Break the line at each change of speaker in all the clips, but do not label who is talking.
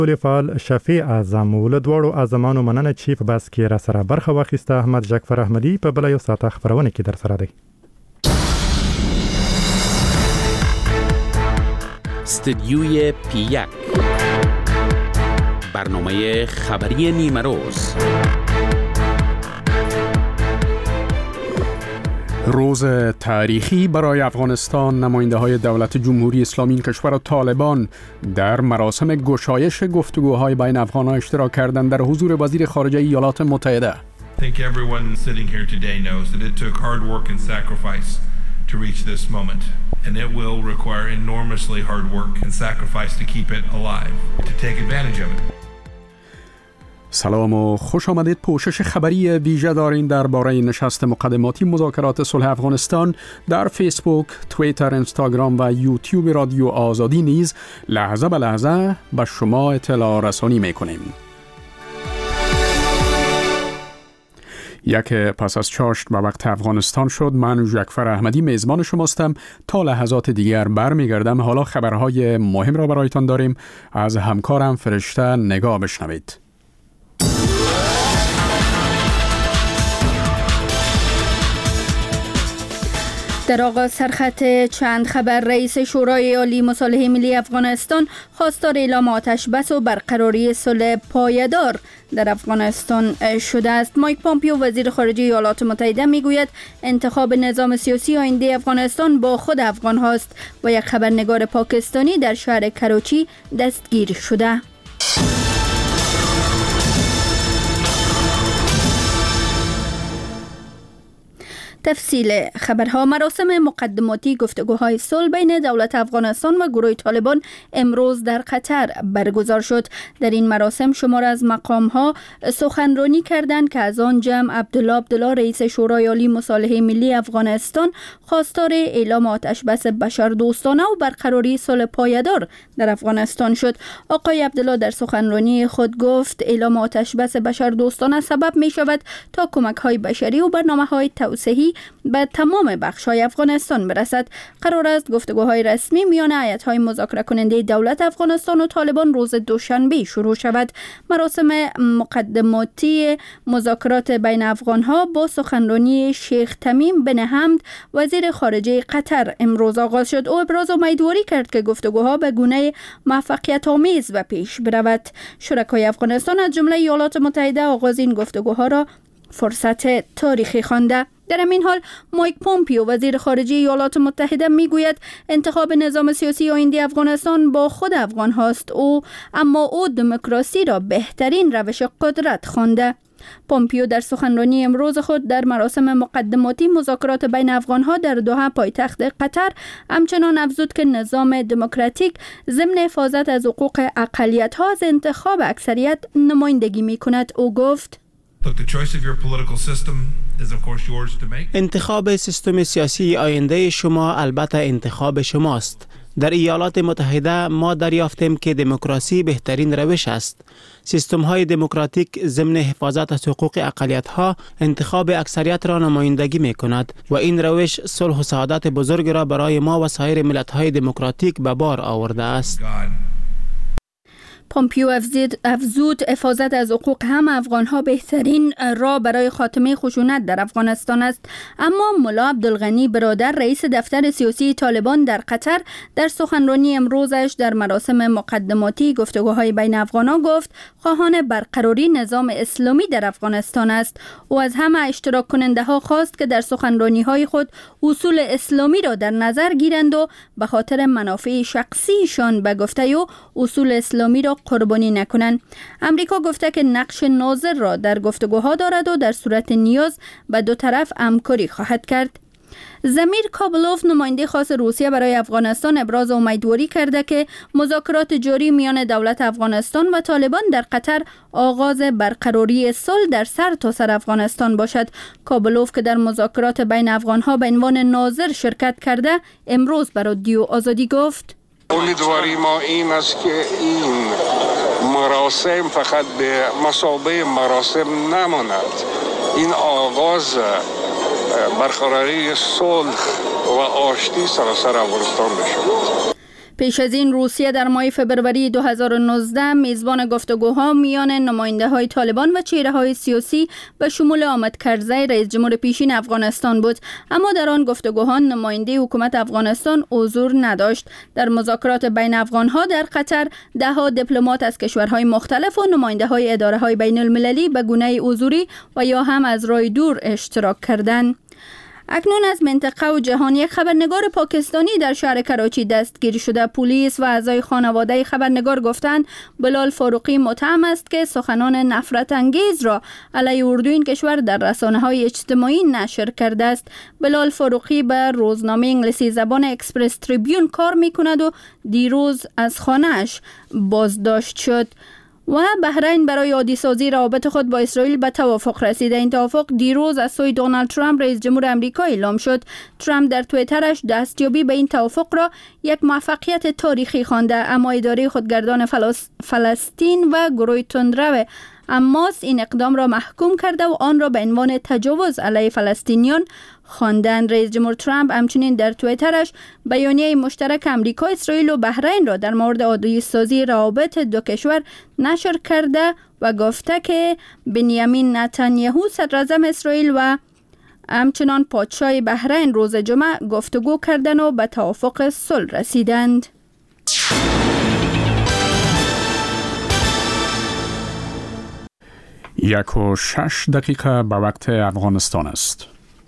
ولې فعال شفیع اعظم ول دوړو اعظمانو مننه چې په بس کې را سره برخه واخیسته. احمد جعفر احمدی په بل یو ساعت خبرونه کې در سره دی.
استدیوی پی1 برنامه خبری نیمه روز.
روز تاریخی برای افغانستان، نماینده‌های دولت جمهوری اسلامی این کشور و طالبان در مراسم گشایش گفتگوهای بین افغان‌ها اشتراک کردند در حضور وزیر خارجه ایالات متحده.
I think everyone sitting here today knows that it took hard work and sacrifice to reach this moment, and it will require enormously hard work and sacrifice to keep it alive, to take advantage of it.
سلام و خوش آمدید. پوشش خبری ویژه دارین درباره نشست مقدماتی مذاکرات صلح افغانستان در فیسبوک، توییتر، اینستاگرام و یوتیوب رادیو آزادی نیز لحظه به لحظه به شما اطلاع رسانی میکنیم. یک پس از چاشت به وقت افغانستان شد. من جعفر احمدی میزبان شماستم. تا لحظات دیگر برمیگردم. حالا خبرهای مهم را برایتان داریم. از همکارم فرشته نگاه بشنوید.
در آغاز سرخط چند خبر، رئیس شورای عالی مصالحه ملی افغانستان خواستار اعلام آتش بس و برقراری صلح پایدار در افغانستان شده است. مایک پامپیو وزیر خارجه ایالات متحده میگوید انتخاب نظام سیاسی آینده افغانستان با خود افغان هاست و یک خبرنگار پاکستانی در شهر کراچی دستگیر شده. تفصیل خبرها. مراسم مقدماتی گفتگوهای صلح بین دولت افغانستان و گروه طالبان امروز در قطر برگزار شد. در این مراسم شمار از مقام‌ها سخنرانی کردند که از آن جمع عبدالله رئیس شورای عالی مصالحه ملی افغانستان خواستار اعلام آتش بس بشردوستانه و برقراری صلح پایدار در افغانستان شد. آقای عبدالله در سخنرانی خود گفت اعلام آتش بس بشردوستانه سبب می شود تا کمک‌های بشری و برنامه‌های توسعه‌ای به تمام بخش‌های افغانستان برسد. قرار است گفتگوهای رسمی میان هیئت‌های مذاکره کننده دولت افغانستان و طالبان روز دوشنبه شروع شود. مراسم مقدماتی مذاکرات بین افغان‌ها با سخنرانی شیخ تمیم بن حمد وزیر خارجه قطر امروز آغاز شد. او ابراز امیدواری کرد که گفتگوها به گونه موفقیت‌آمیز و پیش برود. شرکای افغانستان از جمله ایالات متحده آغاز این گفتگوها را فرصت تاریخی خوانده. در همین حال مایک پامپیو وزیر خارجه ایالات متحده میگوید انتخاب نظام سیاسی آینده افغانستان با خود افغان هاست. اما او دموکراسی را بهترین روش قدرت خوانده. پامپیو در سخنرانی امروز خود در مراسم مقدماتی مذاکرات بین افغان‌ها در دوحه پایتخت قطر همچنان افزود که نظام دموکراتیک ضمن حفاظت از حقوق اقلیت‌ها از انتخاب اکثریت نمایندگی می‌کند. او گفت
انتخاب سیستم سیاسی آینده شما البته انتخاب شماست. در ایالات متحده ما دریافتیم که دموکراسی بهترین روش است. سیستم های دموکراتیک ضمن حفاظت از حقوق اقلیت ها انتخاب اکثریت را نمایندگی می کند و این روش صلح و سعادت بزرگ را برای ما و سایر ملت های دموکراتیک به بار آورده است.
پامپیو افزود حفاظت از حقوق هم افغان‌ها بهترین راه برای خاتمه خشونت در افغانستان است. اما ملا عبدالغنی برادر رئیس دفتر سیاسی طالبان در قطر در سخنرانی امروزش در مراسم مقدماتی گفتگوهای بین افغان‌ها گفت خواهان برقراری نظام اسلامی در افغانستان است. او از همه اشتراک کننده ها خواست که در سخنرانی‌های خود اصول اسلامی را در نظر گیرند و به خاطر منافع شخصیشان به گفته او اصول اسلامی را قربانی نکنند. امریکا گفته که نقش ناظر را در گفتگوها دارد و در صورت نیاز به دو طرف همکاری خواهد کرد. زمیر کابلوف نماینده خاص روسیه برای افغانستان ابراز امیدواری کرده که مذاکرات جاری میان دولت افغانستان و طالبان در قطر آغاز برقراری صلح در سرتاسر افغانستان باشد. کابلوف که در مذاکرات بین افغانها به عنوان ناظر شرکت کرده امروز به رادیو آزادی گفت
امیدواری ما این است که این مراسم فقط به مثابه مراسم نماند. این آغاز برقراری صلح و آشتی سراسر افغانستان بشود.
پیش از این روسیه در ماه فبروری 2019 میزبان گفتگوها میان نماینده‌های طالبان و چهره‌های سیاسی به شمول حامد کرزی رئیس جمهور پیشین افغانستان بود، اما در آن گفتگوها نماینده حکومت افغانستان حضور نداشت. در مذاکرات بین افغان‌ها در قطر 10 دیپلمات از کشورهای مختلف و نماینده‌های اداره‌های بین‌المللی به گونه حضوری و یا هم از راه دور اشتراک کردند. اکنون از منطقه و جهان یک خبرنگار پاکستانی در شهر کراچی دستگیر شده. پلیس و اعضای خانواده خبرنگار گفتند بلال فاروقی متهم است که سخنان نفرت انگیز را علیه اردو این کشور در رسانه‌های اجتماعی نشر کرده است. بلال فاروقی به روزنامه انگلیسی زبان اکسپرس تریبیون کار می‌کند و دیروز از خانه‌اش بازداشت شد. و بحرین برای عادی سازی روابط خود با اسرائیل به توافق رسیده. این توافق دیروز از سوی دونالد ترامپ رئیس جمهور آمریکا اعلام شد. ترامپ در توییترش دستیابی به این توافق را یک موفقیت تاریخی خوانده، اما اداره خودگردان فلسطین و گروه تندرو حماس این اقدام را محکوم کرده و آن را به عنوان تجاوز علیه فلسطینیان خواندند. رئیس جمهور ترامپ همچنین در توییترش بیانیه مشترک آمریکا، اسرائیل و بحرین را در مورد عادی سازی روابط دو کشور نشر کرده و گفته که بنیامین نتانیاهو صدر اعظم اسرائیل و همچنان پادشاه بحرین روز جمعه گفتگو کردند و به توافق صلح رسیدند.
1:06 به وقت افغانستان است.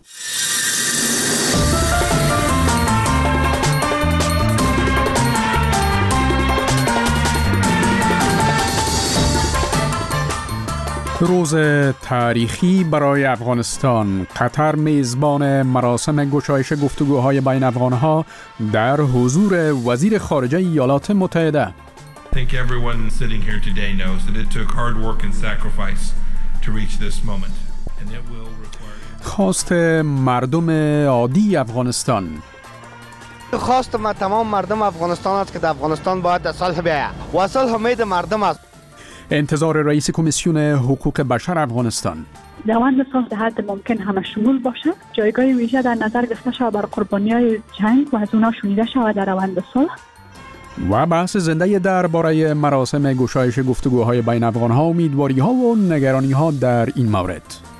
روز تاریخی برای افغانستان. قطر میزبان مراسم گشایش گفتگوهای بین افغانها در حضور وزیر خارجه ایالات متحده.
I think everyone sitting here today knows that it took hard work and sacrifice to reach this moment, and it will require.
خواست مردم عادی افغانستان.
خواست ما تمام مردم افغانستان است که در افغانستان باید صلح بیاید و صلح امید مردم است.
انتظار رئیس کمیسیون حقوق بشر افغانستان.
روند صلح در حد ممکن همه شمول باشد. جایگاه ویژه در نظر گرفته شود بر قربانی‌های جنگ و از اونا شنیده شود در روند صلح.
و بحث زنده درباره مراسم گشایش گفتگوهای بین افغان‌ها، امیدواری‌ها و نگرانی‌ها در این مورد.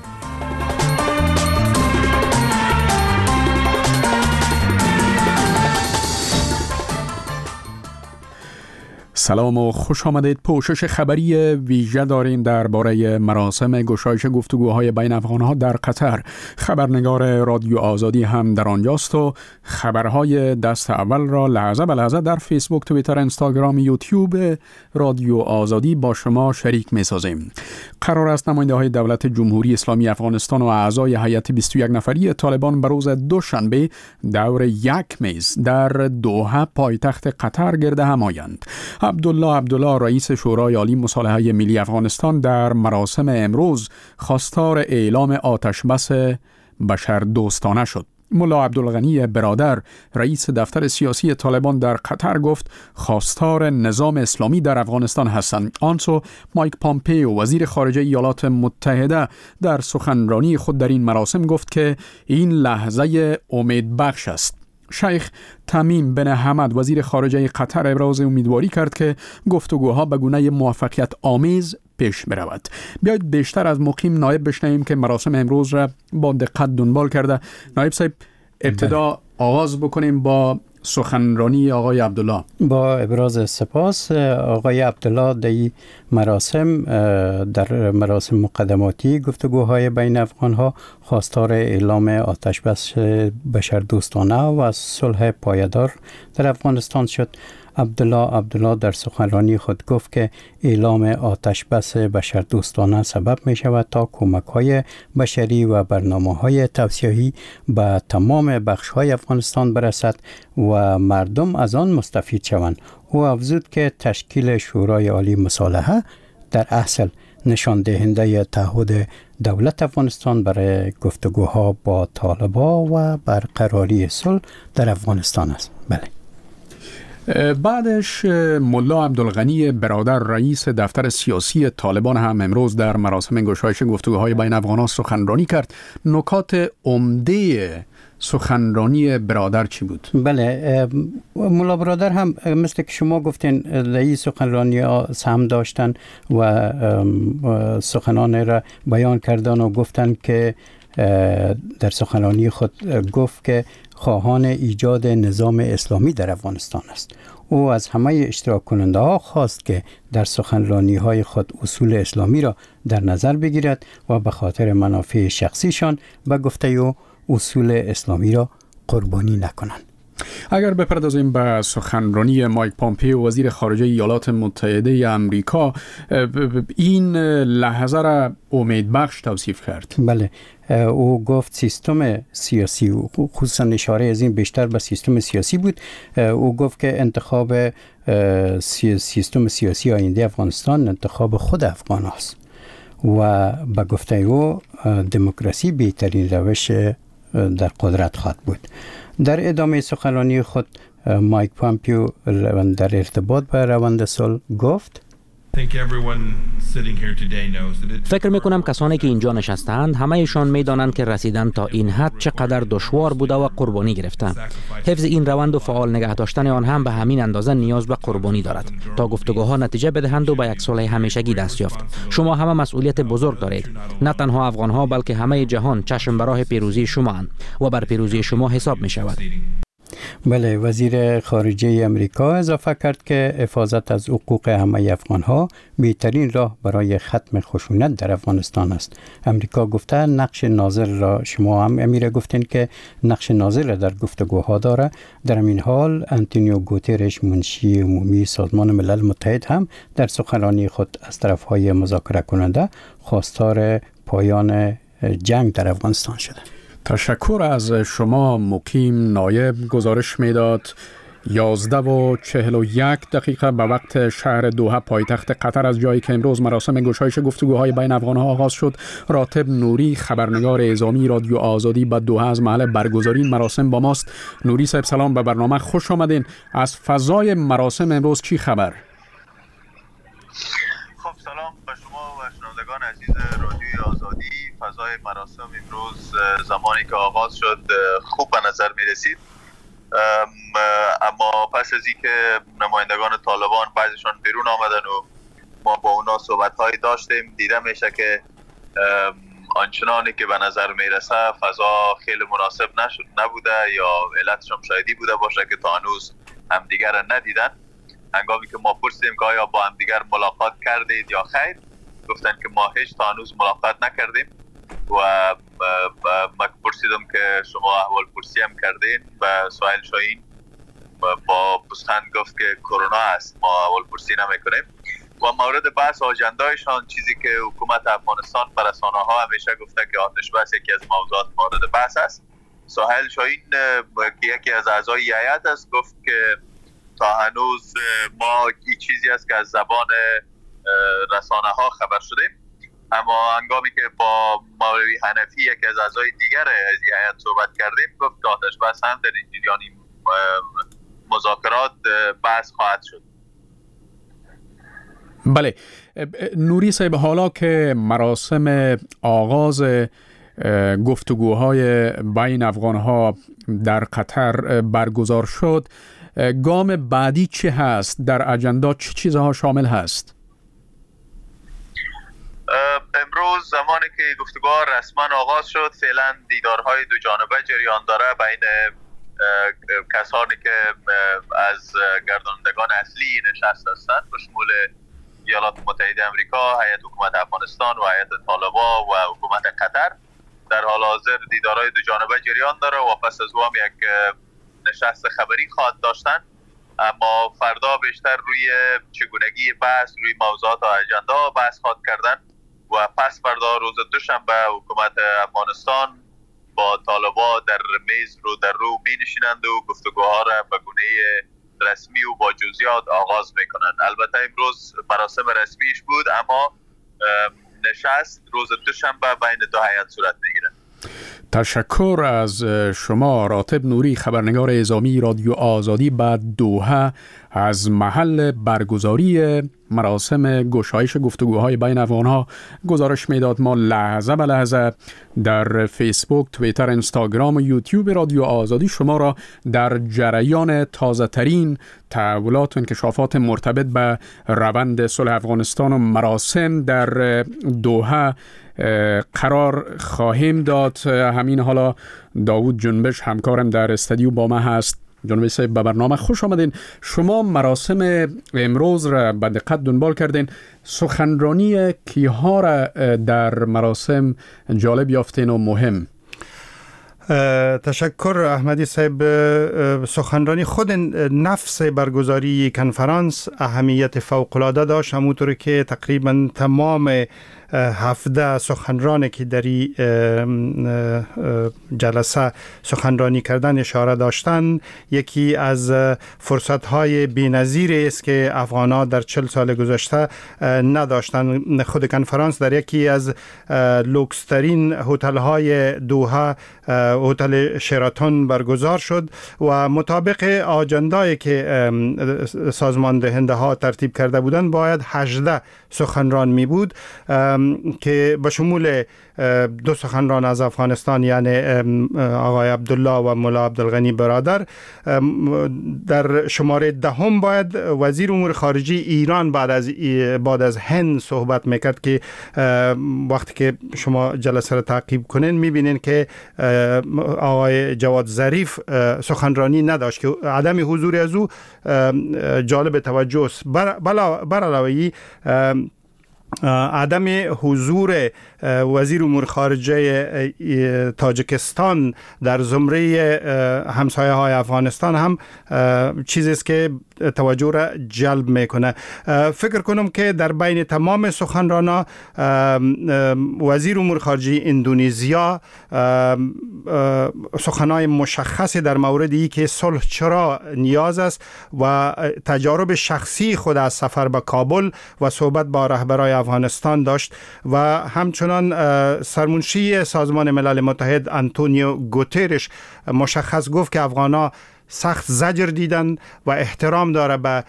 سلام و خوش آمدید. پوشش خبری ویژه داریم درباره مراسم گشایش گفتگوهای بین افغان‌ها در قطر. خبرنگار رادیو آزادی هم در آنجاست و خبرهای دست اول را لحظه به لحظه در فیسبوک، توییتر، اینستاگرام، یوتیوب رادیو آزادی با شما شریک می‌سازیم. قرار است نماینده‌های دولت جمهوری اسلامی افغانستان و اعضای هیئت 21 نفری طالبان به روز دوشنبه دور یک میز در دوحه پایتخت قطر گرد هم آیند. عبدالله رئیس شورای عالی مصالحه ملی افغانستان در مراسم امروز خواستار اعلام آتشبس بشردوستانه شد. ملا عبدالغنی برادر رئیس دفتر سیاسی طالبان در قطر گفت خواستار نظام اسلامی در افغانستان هستند. آنسو مایک پامپیو وزیر خارجه ایالات متحده در سخنرانی خود در این مراسم گفت که این لحظه امیدبخش است. شیخ تمیم بن حمد وزیر خارجه قطر ابراز امیدواری کرد که گفتگوها به گونه موفقیت آمیز پیش برود. بیایید بیشتر از مقیم نایب بشنویم که مراسم امروز را با دقت دنبال کرده. نایب صاحب، ابتدا آغاز بکنیم با سخنرانی آقای عبدالله.
با ابراز سپاس آقای عبدالله در مراسم مقدماتی گفتگوهای بین افغانها خواستار اعلام آتشبس بشردوستانه و صلح پایدار در افغانستان شد. عبدالله در سخنرانی خود گفت که اعلام آتشبس بشردوستانه سبب می شود تا کمک‌های بشری و برنامه‌های توسعه‌ای به تمام بخش‌های افغانستان برسد و مردم از آن مستفید شوند. او افزود که تشکیل شورای عالی مصالحه در اصل نشان دهنده تعهد دولت افغانستان برای گفتگوها با طالبان و برقراری صلح در افغانستان است. بله.
بعدش ملا عبدالغنی برادر رئیس دفتر سیاسی طالبان هم امروز در مراسم گشایش گفتگوهای بین افغانان سخنرانی کرد. نکات عمده سخنرانی برادر چی بود؟
بله، ملا برادر هم مثل که شما گفتین در این سخنرانی ها سهم داشتن و سخنان را بیان کردن و گفتن که در سخنرانی خود گفت که خواهان ایجاد نظام اسلامی در افغانستان است. او از همه اشتراک کننده ها خواست که در سخنرانی های خود اصول اسلامی را در نظر بگیرد و به خاطر منافع شخصیشان به گفته او اصول اسلامی را قربانی نکنند.
اگر بپردازیم به سخنرانی مایک پامپیو وزیر خارجه ایالات متحده آمریکا، این لحظه را امیدبخش توصیف کرد.
بله، او گفت سیستم سیاسی، خصوصا اشاره از این بیشتر به سیستم سیاسی بود. او گفت که انتخاب سیستم سیاسی آینده افغانستان انتخاب خود افغان است و به گفته او دموکراسی بهترین روش در قدرت خواهد بود. در ادامه سخنرانی خود مایک پامپیو در ارتباط با روند صلح گفت:
فکر میکنم کسانی که اینجا نشستند همهشان میدانند که رسیدن تا این حد چقدر دشوار بوده و قربانی گرفتند. حفظ این روند و فعال نگه داشتن آن هم به همین اندازه نیاز به قربانی دارد تا گفتگوها نتیجه بدهند و به یک صلح همیشگی دست یافت. شما همه مسئولیت بزرگ دارید، نه تنها افغانها بلکه همه جهان چشم به راه پیروزی شما اند و بر پیروزی شما حساب می شود.
بله، وزیر خارجه امریکا اضافه کرد که حفاظت از حقوق همه افغانها بهترین راه برای ختم خشونت در افغانستان است. امریکا گفته نقش ناظر را، شما هم امیر گفتین که نقش ناظر را در گفتگوها داره. در این حال آنتونیو گوترش، منشی عمومی سازمان ملل متحد، هم در سخنرانی خود از طرفهای مذاکره کننده خواستار پایان جنگ در افغانستان شده.
تشکر از شما. مقیم نایب گزارش میداد 11:41 به وقت شهر دوحه پایتخت قطر، از جایی که امروز مراسم گشایش گفتگوهای بین افغانها آغاز شد. راتب نوری، خبرنگار اعزامی رادیو آزادی به دوحه، از محل برگزاری این مراسم با ماست. نوری صاحب سلام، به برنامه خوش آمدین. از فضای مراسم امروز چی خبر؟
خب سلام به شما و شنوندگان عزیز رادیوی آزادی. فضای مراسم امروز زمانی که آغاز شد خوب به نظر می رسید، اما پس از اینکه نمایندگان طالبان بعضیشان بیرون آمدن و ما با اونا صحبت‌هایی داشتیم، دیده میشه که آنچنانی که به نظر می رسه فضا خیلی مناسب نبوده یا علتش هم شایدی بوده باشه که تا هنوز همدیگر را ندیدن. هنگامی که ما پرسیدیم که آیا با همدیگر ملاقات کردید یا خیر، گفتن که ما هیچ تا هنوز ملاقات نکردیم و ما پرسیدم که شما احوال پرسی هم کردین و سهیل شاهین با پوزخند گفت که کرونا است، ما احوال پرسی نمیکنیم. و مورد بحث آجندایشان، چیزی که حکومت افغانستان به رسانه‌ها همیشه گفته که آتش بس یکی از موضوعات مورد بحث است. سهیل شاهین که یکی از اعضای هیئت است گفت که تا هنوز ما این چیزی است که از زبان رسانه‌ها خبر شدیم، اما هنگامی که با مولوی حنفی یکی از اعضای دیگر از هیئت صحبت کردیم گفت که آتش بس هم در این جریان مذاکرات بحث خواهد شد.
بله نوری صاحب، حالا که مراسم آغاز گفتگوهای بین افغانها در قطر برگزار شد، گام بعدی چه هست؟ در اجندا چه چیزها شامل هست؟
امروز زمانی که گفتگوها رسما آغاز شد، فعلا دیدارهای دو جانبه جریان داره بین کسانی که از گردانندگان اصلی نشست هستند به شمول ایالات متحده آمریکا، هیئت حکومت افغانستان و هیئت طالبان و حکومت قطر. در حال حاضر دیدارهای دو جانبه جریان داره و پس از او هم یک نشست خبری خواهد داشتن، اما فردا بیشتر روی چگونگی بحث، روی موضوعات و اجندا بحث خواهد کردن و پس فردا روز دوشنبه حکومت افغانستان با طالبان در میز رو در رو می نشینند و گفتگوها را به گونه رسمی و با جزئیات آغاز می کنند. البته امروز مراسم رسمیش بود، اما نشست روز دوشنبه بین دو هیئت صورت میگیره.
تشکر از شما راتب نوری، خبرنگار اعزامی رادیو آزادی به دوحه از محل برگزاری مراسم گشایش گفتگوهای بین افغانها گزارش میداد. ما لحظه به لحظه در فیسبوک، توییتر، اینستاگرام و یوتیوب رادیو آزادی شما را در جریان تازه ترین تحولات و انکشافات مرتبط به روند صلح افغانستان و مراسم در دوحه قرار خواهیم داد. همین حالا داوود جنبش همکارم در استودیو با ما هست. جنبش صاحب به برنامه خوش آمدین. شما مراسم امروز را به دقت دنبال کردین. سخنرانی کیها را در مراسم جالب یافتین و مهم؟
تشکر احمدی صاحب. سخنرانی خود نفس برگزاری کنفرانس اهمیت فوق‌العاده داشت، همونطور که تقریبا تمام 17 سخنرانی که در جلسه سخنرانی کردن اشاره داشتن. یکی از فرصت‌های بی‌نظیری است که افغان‌ها در 40 سال گذشته نداشتن. خود کنفرانس در یکی از لوکس‌ترین هتل‌های دوحه، هتل شراتون برگزار شد و مطابق آجنده‌ای که سازمان دهنده ها ترتیب کرده بودند باید 18 سخنران می بود که به شمول 2 سخنران از افغانستان، یعنی آقای عبدالله و مولا عبدالغنی برادر. در شماره 10 باید وزیر امور خارجه ایران بعد از هند صحبت میکرد که وقتی که شما جلسه را تعقیب کنین میبینین که آقای جواد ظریف سخنرانی نداشت که عدم حضور از او جالب توجه است. بر علاوه عدم حضور وزیر امور خارجه تاجیکستان در زمره همسایه های افغانستان هم چیزی است که توجه را جلب میکنه. فکر کنم که در بین تمام سخنرانا وزیر امور خارجه اندونزیا سخنای مشخصی در مورد ای که صلح چرا نیاز است و تجارب شخصی خود از سفر به کابل و صحبت با رهبرای افغانستان داشت و همچنان سرمنشی سازمان ملل متحد آنتونیو گوترش مشخص گفت که افغان‌ها سخت زجر دیدن و احترام داره به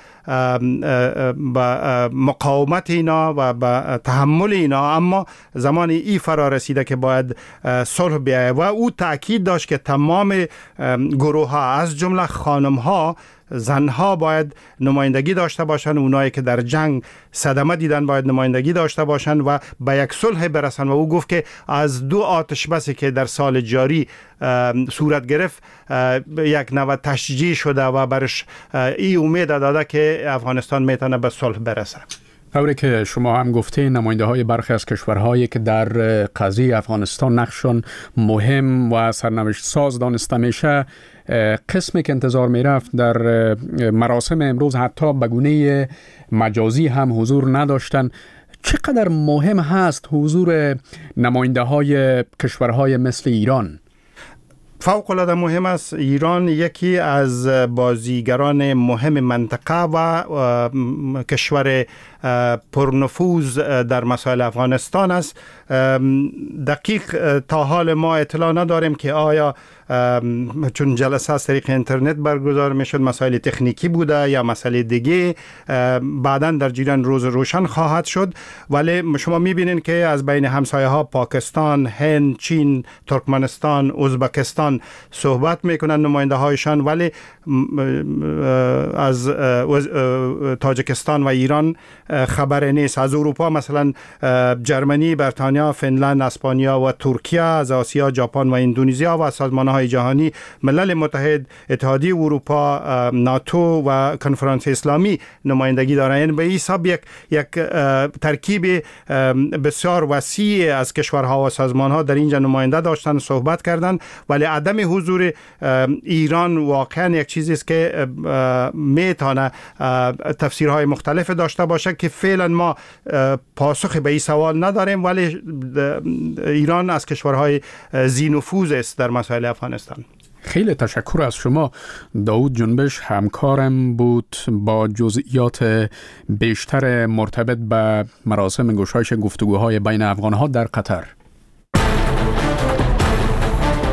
مقاومت اینا و به تحمل اینا، اما زمان ای فرا رسیده که باید صلح بیایه و او تأکید داشت که تمام گروه ها از جمله خانم ها، زنها باید نمایندگی داشته باشن، اونایی که در جنگ صدمه دیدن باید نمایندگی داشته باشن و به یک صلح برسن. و او گفت که از 2 آتش بسی که در سال جاری صورت گرفت یک نوع تشجیع شده و برش ای امید داده که افغانستان میتونه به صلح برسه.
طوری که شما هم گفتین، نماینده های برخی از کشورهایی که در قضیه افغانستان نقششون مهم و سرنوشت ساز دانسته میشه، قسمی که انتظار میرفت در مراسم امروز حتی به گونه مجازی هم حضور نداشتن. چقدر مهم هست حضور نماینده های کشورهای مثل ایران؟
فوق العاده مهم است. ایران یکی از بازیگران مهم منطقه و کشور پرنفوذ در مسائل افغانستان است. دقیق تا حال ما اطلاع نداریم که آیا چون جلسه از طریق اینترنت برگزار میشد مسائل تکنیکی بوده یا مسئله دیگه، بعداً در جریان روز روشن خواهد شد. ولی شما میبینین که از بین همسایه ها پاکستان، هند، چین، ترکمنستان، ازبکستان صحبت میکنن نماینده هایشان، ولی از تاجیکستان و ایران خبر نیست. از اروپا مثلا جرمنی، بریتانیا، فنلند، اسپانیا و ترکیه، از آسیا یک اندونزیا و سازمان‌های جهانی، ملل متحد، اتحادیه اروپا، ناتو و کنفرانس اسلامی نمایندگی دارند. به این حساب یک ترکیب بسیار وسیع از کشورها و سازمان‌ها در اینجا نماینده داشتن، صحبت کردند. ولی عدم حضور ایران واقعا یک چیزی است که میتونه تفسیرهای مختلف داشته باشه که فعلا ما پاسخ به این سوال نداریم، ولی ایران از کشورهای ذی نفوذ است در مسائل افغانستان.
خیلی تشکر از شما. داوود جنبش همکارم بود با جزئیات بیشتر مرتبط به مراسم گشایش گفتگوهای بین افغانها در قطر.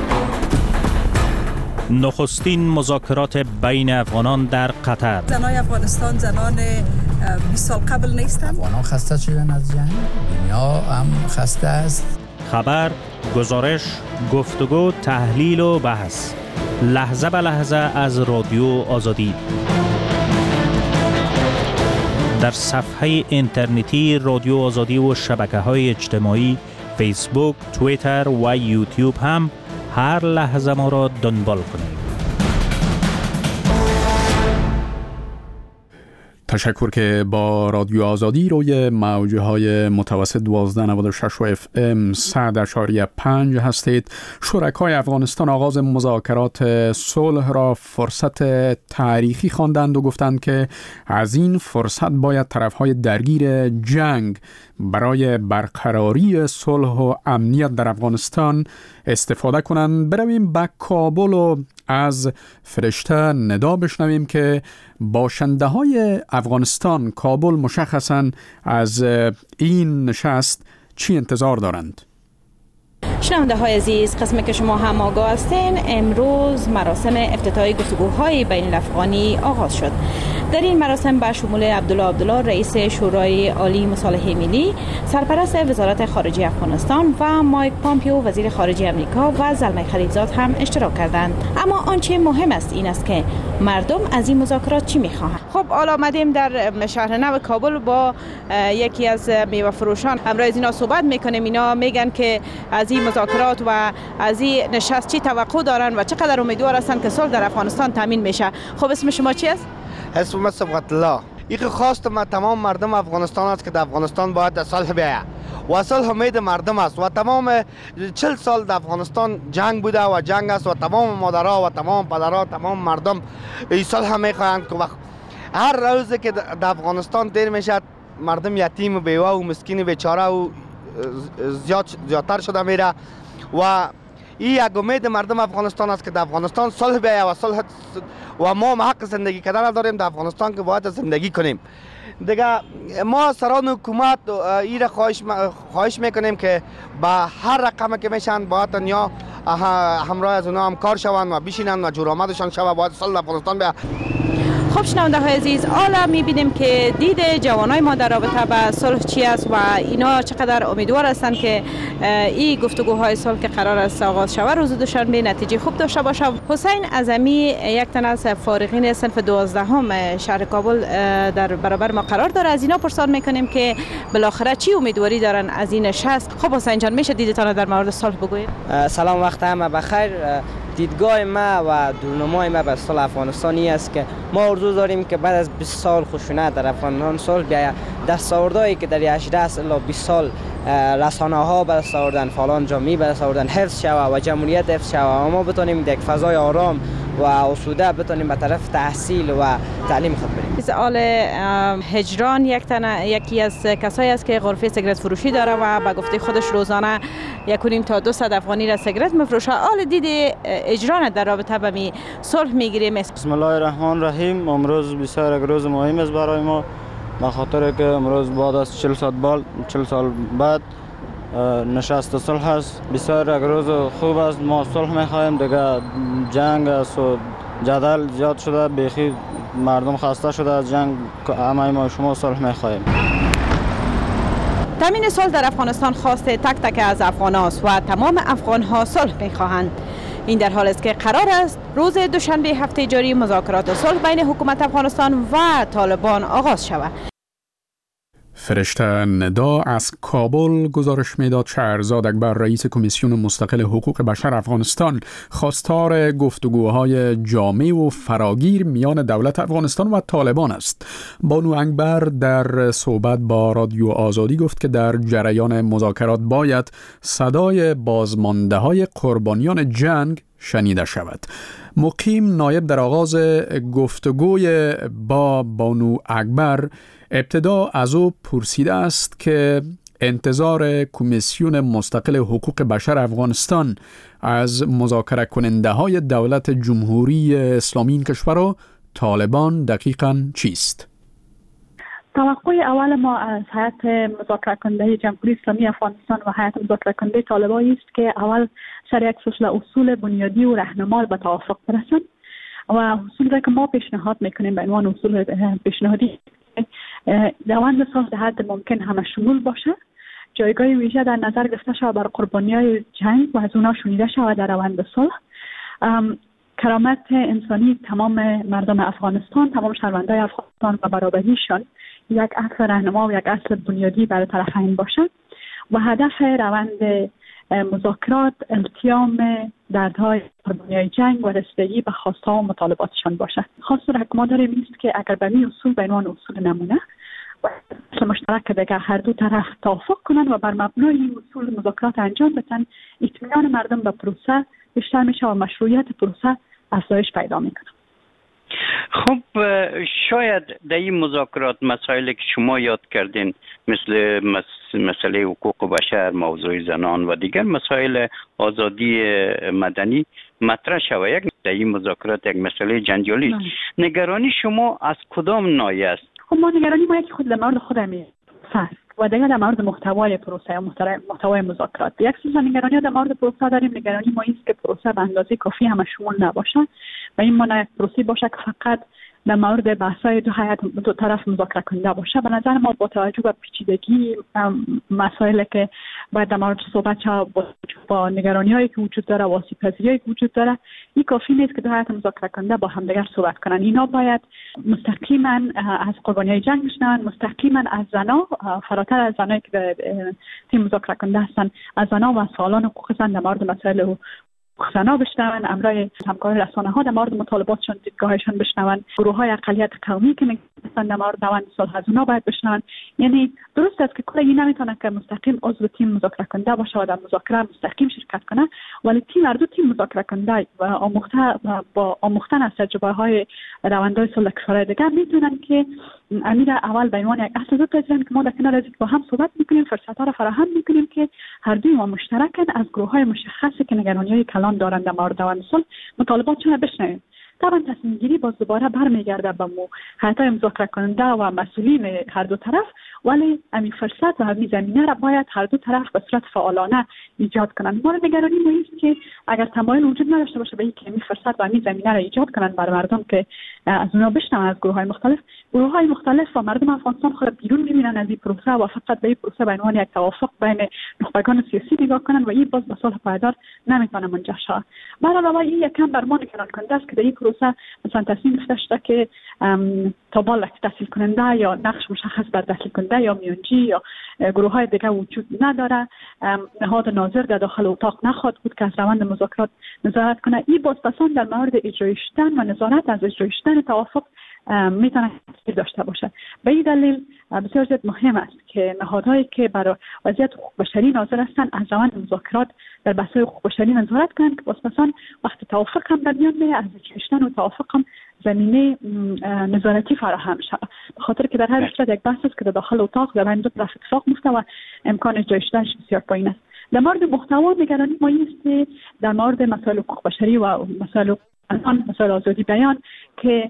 نخستین مذاکرات بین افغانان در قطر.
زنای افغانستان زنان 20 سال قبل نیستند.
افغانان خسته شدن از جنگ، دنیا هم خسته است.
خبر، گزارش، گفتگو، تحلیل و بحث. لحظه به لحظه از رادیو آزادی. در صفحه اینترنتی رادیو آزادی و شبکه‌های اجتماعی فیسبوک، توییتر و یوتیوب هم هر لحظه ما را دنبال کنید.
تشکر که با رادیو آزادی روی موج‌های متوسط 1296 و اف ام 100.5 هستید. شرکای افغانستان آغاز مذاکرات صلح را فرصت تاریخی خواندند و گفتند که از این فرصت باید طرف‌های درگیر جنگ برای برقراری صلح و امنیت در افغانستان استفاده کنند. برویم به کابل و از فرشته ندا بشنویم که باشنده های افغانستان کابل مشخصاً از این نشست چی انتظار دارند.
شنونده های عزیز، قسمی که شما هم آگاه هستین، امروز مراسم افتتاحی گفتگوهای بین الافغانی آغاز شد. در این مراسم به شمول عبدالله رئیس شورای عالی مصالحه ملی، سرپرست وزارت خارجه افغانستان و مایک پامپیو وزیر خارجه امریکا و زلمه خلیلزاد هم اشتراک کردند. اما آنچه مهم است این است که مردم از این مذاکرات چی می‌خواهند. خب حالا آمدیم در شهر نو کابل با یکی از میوه فروشان همراه از اینا صحبت می‌کنیم. اینا میگن که از این مذاکرات و از این نشست چی توقع دارن و چقدر امیدوار هستن که صلح در افغانستان تامین میشه. خب اسم شما چی است؟
اسم من صبغت الله. این خواست ما تمام مردم افغانستان است که در افغانستان باید صلح بیاید و صلح امید مردم است و تمام 40 سال در افغانستان جنگ بوده و جنگ است و تمام مادرها و تمام پدرها تمام مردم این صلح میخواهند که هر روزی که در افغانستان دیر میشد مردم یتیم و بیوه و مسکین و بیچاره و زیادتر شده میره و این یک امید مردم افغانستان است که در افغانستان صلح بیاید و صلح و ما حق زندگی کردن داریم در افغانستان که باید زندگی کنیم. دیگه ما سران حکومت این خواهش میکنیم که با هر رقم که میشن باید دنیا همراه از اونا همکار شوند و بشینن و جورآمدشان شود باید صلح افغانستان بیاید.
خب شنونده های عزیز، حالا میبینیم که دید جوانای ما در رابطه با صلح چی است و اینا چقدر امیدوار هستند که این گفتگوهای صلح که قرار است آغاز شود روز دوشنبه نتیجه خوب داشته باشه. حسین اعظمی یک تن از فارغین صنف 12 شهر کابل در برابر ما قرار داره. از اینا پرسان میکنیم که بالاخره چی امیدواری دارن از این نشست. خب حسین جان، میشه دیدتان در مورد صلح بگوید؟
سلام، وقت همه بخیر. دیدگاه ما و دورنمای ما به صلح افغانستانی است که ما آرزو داریم که بعد از 20 سال خشونت در افغانستان صلح بیاید. دستاوردهایی که در 18 الی 20 سال رسانه‌ها به دست آوردن، فعالان جامعی به دست آوردن حفظ شود و جمهوریت حفظ شود و ما بتونیم در یک فضای آرام و آسوده بتونیم به طرف تحصیل و تعلیم خود بریم.
آل هجران یکی از کسایی است که غرفه سیگارت فروشی داره و به گفته خودش روزانه 1.5 تا 200 افغانی را سیگارت میفروشه. آل دید اجران در رابطه با می صلح میگیریم.
بسم الله الرحمن الرحیم. امروز بسیار یک روز مهم است برای ما، به خاطر که امروز بعد از 40 سال بعد نشست صلح است. بسیار یک روز خوب است. ما صلح میخواهیم. دیگه جنگ است و جدل زیاد شده، بیخی مردم خسته شده از جنگ. همه ما شما صلح میخواهیم.
تامین صلح در افغانستان خواست تک تک از افغان هاست و تمام افغان ها صلح میخواهند. این در حال است که قرار است روز دوشنبه هفته جاری مذاکرات صلح بین حکومت افغانستان و طالبان آغاز شود.
فرشته ندا از کابل گزارش میداد. شهرزاد اکبر رئیس کمیسیون مستقل حقوق بشر افغانستان خواستار گفتگوهای جامع و فراگیر میان دولت افغانستان و طالبان است. بانو اکبر در صحبت با رادیو آزادی گفت که در جریان مذاکرات باید صدای بازمانده‌های قربانیان جنگ شنیده شود. مقیم نایب در آغاز گفتگوی با بانو اکبر ابتدا از او پرسیده است که انتظار کمیسیون مستقل حقوق بشر افغانستان از مذاکره کننده های دولت جمهوری اسلامی این کشور و طالبان دقیقاً چیست؟
توقع اول ما از هیئت مذاکره کننده جمهوری اسلامی افغانستان و هیئت مذاکره کننده طالبان است که اول سر یک سلسله اصول بنیادی و راهنما به توافق برسند و اصولی که ما پیشنهاد میکنیم به عنوان اصول پیشنهادی روند صلح در حد ممکن همه شمول باشه، جایگاه ویژه در نظر گرفته شود بر قربانیای جنگ و از اونا شنیده شود در روند صلح، کرامت انسانی تمام مردم افغانستان، تمام شهروندان افغانستان و برابریشان یک اصل راهنما و یک اصل بنیادی برای طرفین باشد و هدف روند مذاکرات التیام دردهای قربانیای جنگ و رسیدگی به خواستها و مطالباتشان باشد. خواست را که ما داریم است که اگر به این اصول به عنوان اصول نمونه و اصل مشترک دیگر هر دو طرف توافق کنند و بر مبنای این اصول مذاکرات انجام بدن، اطمینان مردم به پروسه بیشتر میشه و مشروعیت پروسه افزایش پیدا میکنه.
خب شاید در این مذاکرات مسائلی که شما یاد کردین مثل مسئله حقوق بشر، موضوع زنان و دیگر مسائل آزادی مدنی مطرح شود، یک در این مذاکرات یک مسئله جنجالی است. نگرانی شما از کدام ناحیه است؟
خب ما نگرانی ما یکی خود در مورد خودمی است و دیگر در مورد محتوای پروسه و محتوای مذاکرات. یک سلسله نگرانی در مورد پروسه داریم. نگرانی ما است که پروسه به اندازه کافی همه شمول نباشه و این مانع پروسه باشه که فقط در مورد بحث‌های دو طرف مذاکره کننده باشه. به نظر ما با توجه به پیچیدگی مسائلی که باید در مورد صحبت شود، با نگرانی‌هایی که وجود داره، واسطه‌پذیری‌هایی که وجود داره، این کافی نیست که دو هیئت مذاکره کننده با همدیگر صحبت کنن. اینا باید مستقیما از قربانیای جنگ بشنون، مستقیما از زنا، فراتر از زنایی که در تیم مذاکره کننده هستن، از زنا و سوالان حقوق زن در مورد مسائل زنا بشنون، امرای همکاری رسانه‌ها در مورد مطالباتشون، دیدگاهشون بشنون، گروه‌های اقلیت قومی که میگن در مورد روند صلح از اونا باید بشنون. یعنی درست است که کل این نمیتونه که مستقیم عضو تیم مذاکره کننده باشه و در مذاکره مستقیم شرکت کنه، ولی هر دو تیم مذاکره کننده و آموختن از تجربه‌های روندهای صلح کشورهای دیگر میتونن که امیر اول به عنوان یک اصل بپذیرن که ما در کنار از با هم صحبت میکنیم، فرصت‌ها را فراهم میکنیم که هر دوی ما مشترکاً از گروه‌های مشخصی که نگرانی‌های کلان دارند در مورد روند صلح مطالباتشون را بشنویم. طبعا تصمیم گیری باز دوباره برمیگرده به هیئت‌های مذاکره کننده و مسئولین هر دو طرف، ولی همین فرصت و همین زمینه را باید هر دو طرف به صورت فعالانه ایجاد کنند. ما نگرانی ما است که اگر تمایل وجود نداشته باشه به اینکه همین فرصت و همین زمینه را ایجاد کنند برای مردم که از اونها بشنون، از گروه‌های مختلف و مردم افغانستان خود بیرون ببینن از این پروسه و فقط به این پروسه به عنوان یک توافق بین نخبگان سیاسی نگاه کنند و این باز به صلح پایدار نمیتونه منجر شود. برای علاوه این یکم بر ما نگران کننده است که در این پروسه مثلا تصمیم گرفته شده که تابال تحصیل کننده یا نقش مشخص بر تحصیل کننده یا میانجی یا گروه‌های دیگه وجود نداره. نهاد ناظر در داخل اتاق نخواهد بود که از روند مذاکرات نظارت کنه. این بازپسان در مورد اجرایی شدن و نظارت از اجرایی شدن توافق میتونه تاثیر داشته باشه. به این دلیل بسیار زیاد مهم است که نهادهایی که برای وضعیت حقوق بشری ناظر هستند از روند مذاکرات در بحث‌های حقوق بشری نظارت کنند که بازپسان وقتی توافق هم در میان میاد از اجرایی شدن و توافق هم زمینه نظارتی فراهم شود، به خاطر که در هر صورت یک بحث است که در داخل اتاق در بین دو طرف اتفاق میفته و امکان اجرایی شدنش بسیار پایین است. در مورد محتوا نگرانی ما است در مورد مسائل حقوق بشری و مسائل آزادی بیان که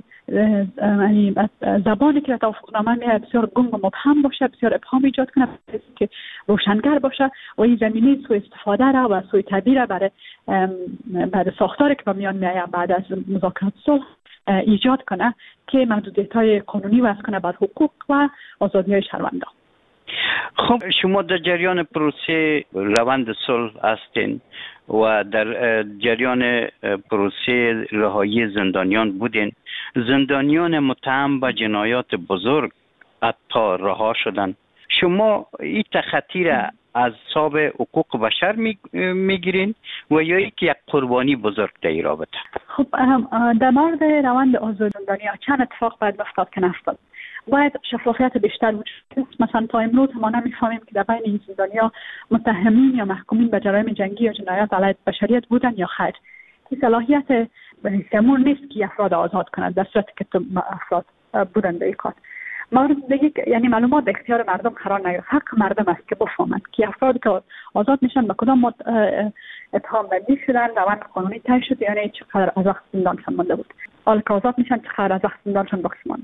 زبانی که توافقنامه میاد بسیار گنگ و مبهم باشه، بسیار ابهام ایجاد کنه، که روشنگر باشه و این زمینه سوء استفاده را و سوء تعبیر برای ساختاری که به میان میاد بعد از مذاکرات صلح ایجاد کنه که محدودیت‌های قانونی وضع کنه بر حقوق و آزادی‌های شهروندان.
خب شما در جریان پروسه روند صلح هستین و در جریان پروسه رهایی زندانیان بودین. زندانیان متهم به جنایات بزرگ حتی رها شدن. شما این تخطی را از حساب حقوق بشر میگیرین و یا یک قربانی بزرگ در این رابطه؟
خب در مورد روند آزاد زندانیان چند اتفاق باید افتاد که نفتاد. باید شفافیت بیشتر وجود است. مثلا تا امروز ما نمی‌فهمیم که در بین این زندانی‌ها متهمین یا محکومین به جرایم جنگی یا جنایات علیه بشریت بودن یا خیر. این صلاحیت امور نیست که افراد آزاد کنند در صورتی که افراد بودن در این کار. مورد دیگه یعنی معلومات به اختیار مردم قرار نگیره. حق مردم است که بفهمند که افرادی که آزاد میشن به کدام اتهام بندی شدن، روند قانونی طی شد، یعنی چقدر از وقت زندانشان مانده بود. حالا که آزاد میشن چقدر از وقت زندانشان باقی مانده.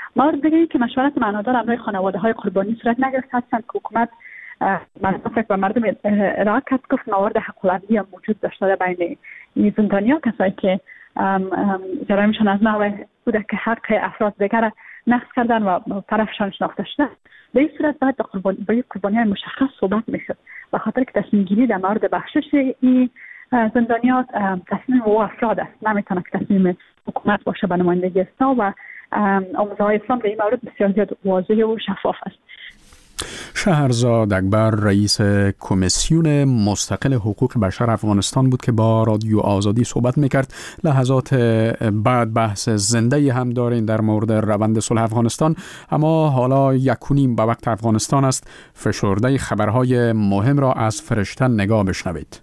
مورد دیگه که مشورت معنادار همراه خانواده های قربانی صورت نگرفت هستند که حکومت مردم ارائه کرد گفت موارد حق العدلی هم موجود داشته بین این زندانیا، کسایی که جرایمشان از نوع بوده که حق افراد دیگر نقض کردن و طرفشان شناخته شده. به این صورت باید با قربانیان مشخص صحبت میشد، به خاطر که تصمیم گیری در مورد بخشش این زندانیات تصمیم او افراد است، نمیتونه که تصمیم حکومت باشه به نمایندگی اسلام و آموزه های اسلام به این مورد بسیار زیاد واضح و شفاف است.
شهرزاد اکبر رئیس کمیسیون مستقل حقوق بشر افغانستان بود که با رادیو آزادی صحبت میکرد. لحظات بعد بحث زنده هم داریم در مورد روند صلح افغانستان، اما حالا 1:30 به وقت افغانستان است. فشرده خبرهای مهم را از فرشتن نگاه بشنوید.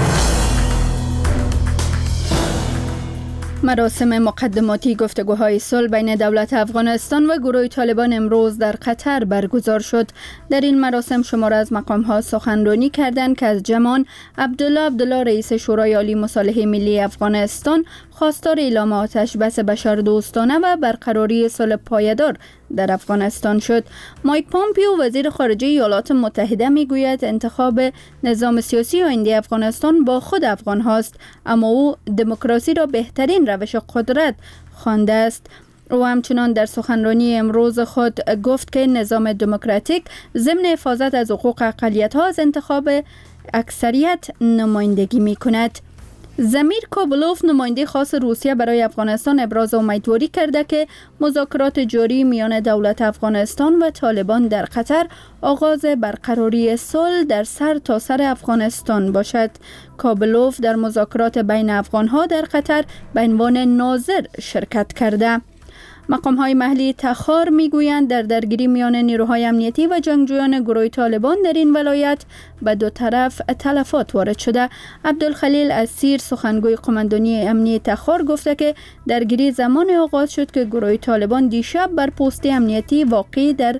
مراسم مقدماتی گفتگوهای صلح بین دولت افغانستان و گروه طالبان امروز در قطر برگزار شد. در این مراسم شمار از مقام‌ها سخنرانی کردند که از جمان عبدالله رئیس شورای عالی مصالحه ملی افغانستان خواستار اعلام آتش بس بشردوستانه و برقراری صلح پایدار در افغانستان شد. مایک پامپیو وزیر خارجه ایالات متحده میگوید انتخاب نظام سیاسی آینده افغانستان با خود افغان هاست، اما او دموکراسی را بهترین روش قدرت خوانده است. او همچنان در سخنرانی امروز خود گفت که نظام دموکراتیک ضمن حفاظت از حقوق اقلیت‌ها از انتخاب اکثریت نمایندگی می‌کند. زمیر کابلوف نماینده خاص روسیه برای افغانستان ابراز امیدواری کرده که مذاکرات جاری میان دولت افغانستان و طالبان در قطر آغاز برقراری صلح در سر تا سر افغانستان باشد. کابلوف در مذاکرات بین افغانها در قطر به عنوان ناظر شرکت کرده. مقام‌های محلی تخار میگویند در درگیری میان نیروهای امنیتی و جنگجویان گروه طالبان در این ولایت به دو طرف تلفات وارد شده. عبدالخلیل اسیر سخنگوی قماندانی امنیتی تخار گفته که درگیری زمان آغاز شد که گروه طالبان دیشب بر پست امنیتی واقع در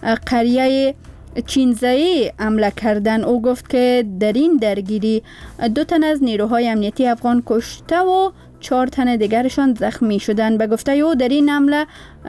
قریه چینزایی حمله کردند. او گفت که در این درگیری 2 تن از نیروهای امنیتی افغان کشته و 4 تن دیگرشان زخمی شدند. به گفته او در این حمله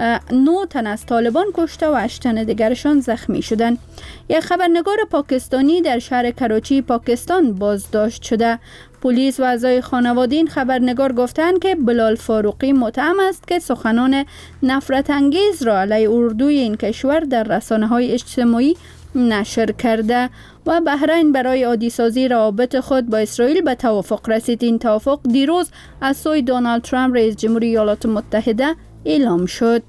9 تن از طالبان کشته و 8 تن دیگرشان زخمی شدند. یک خبرنگار پاکستانی در شهر کراچی پاکستان بازداشت شده. پلیس و اعضای خانواده این خبرنگار گفتند که بلال فاروقی متهم است که سخنان نفرت انگیز را علیه اردوی این کشور در رسانه‌های اجتماعی نشر کرده و بحرین برای عادی سازی روابط خود با اسرائیل به توافق رسید. این توافق دیروز از سوی دونالد ترامپ رئیس جمهوری ایالات متحده اعلام شد.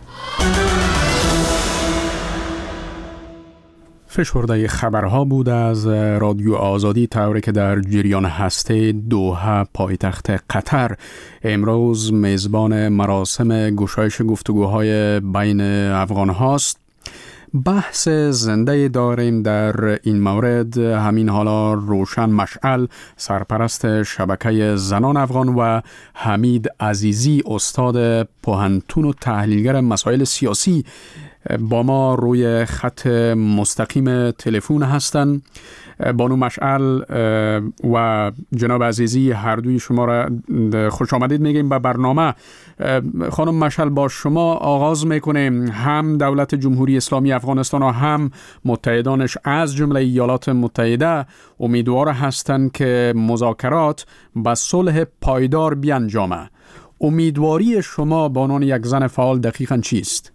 فشرده خبرها بود از رادیو آزادی، طوری که در جریان هسته دوحه پایتخت قطر امروز میزبان مراسم گشایش گفتگوهای بین افغان هاست. بحث زنده داریم در این مورد. همین حالا روشن مشعل سرپرست شبکه زنان افغان و حمید عزیزی استاد پوهنتون و تحلیلگر مسائل سیاسی با ما روی خط مستقیم تلفن هستند. بانو مشعل و جناب عزیزی هر دوی شما را خوش آمدید میگیم به برنامه. خانم مشعل با شما آغاز میکنیم. هم دولت جمهوری اسلامی افغانستان و هم متحدانش از جمله ایالات متحده امیدوار هستند که مذاکرات به صلح پایدار بیانجامه. امیدواری شما به عنوان یک زن فعال دقیقاً چیست؟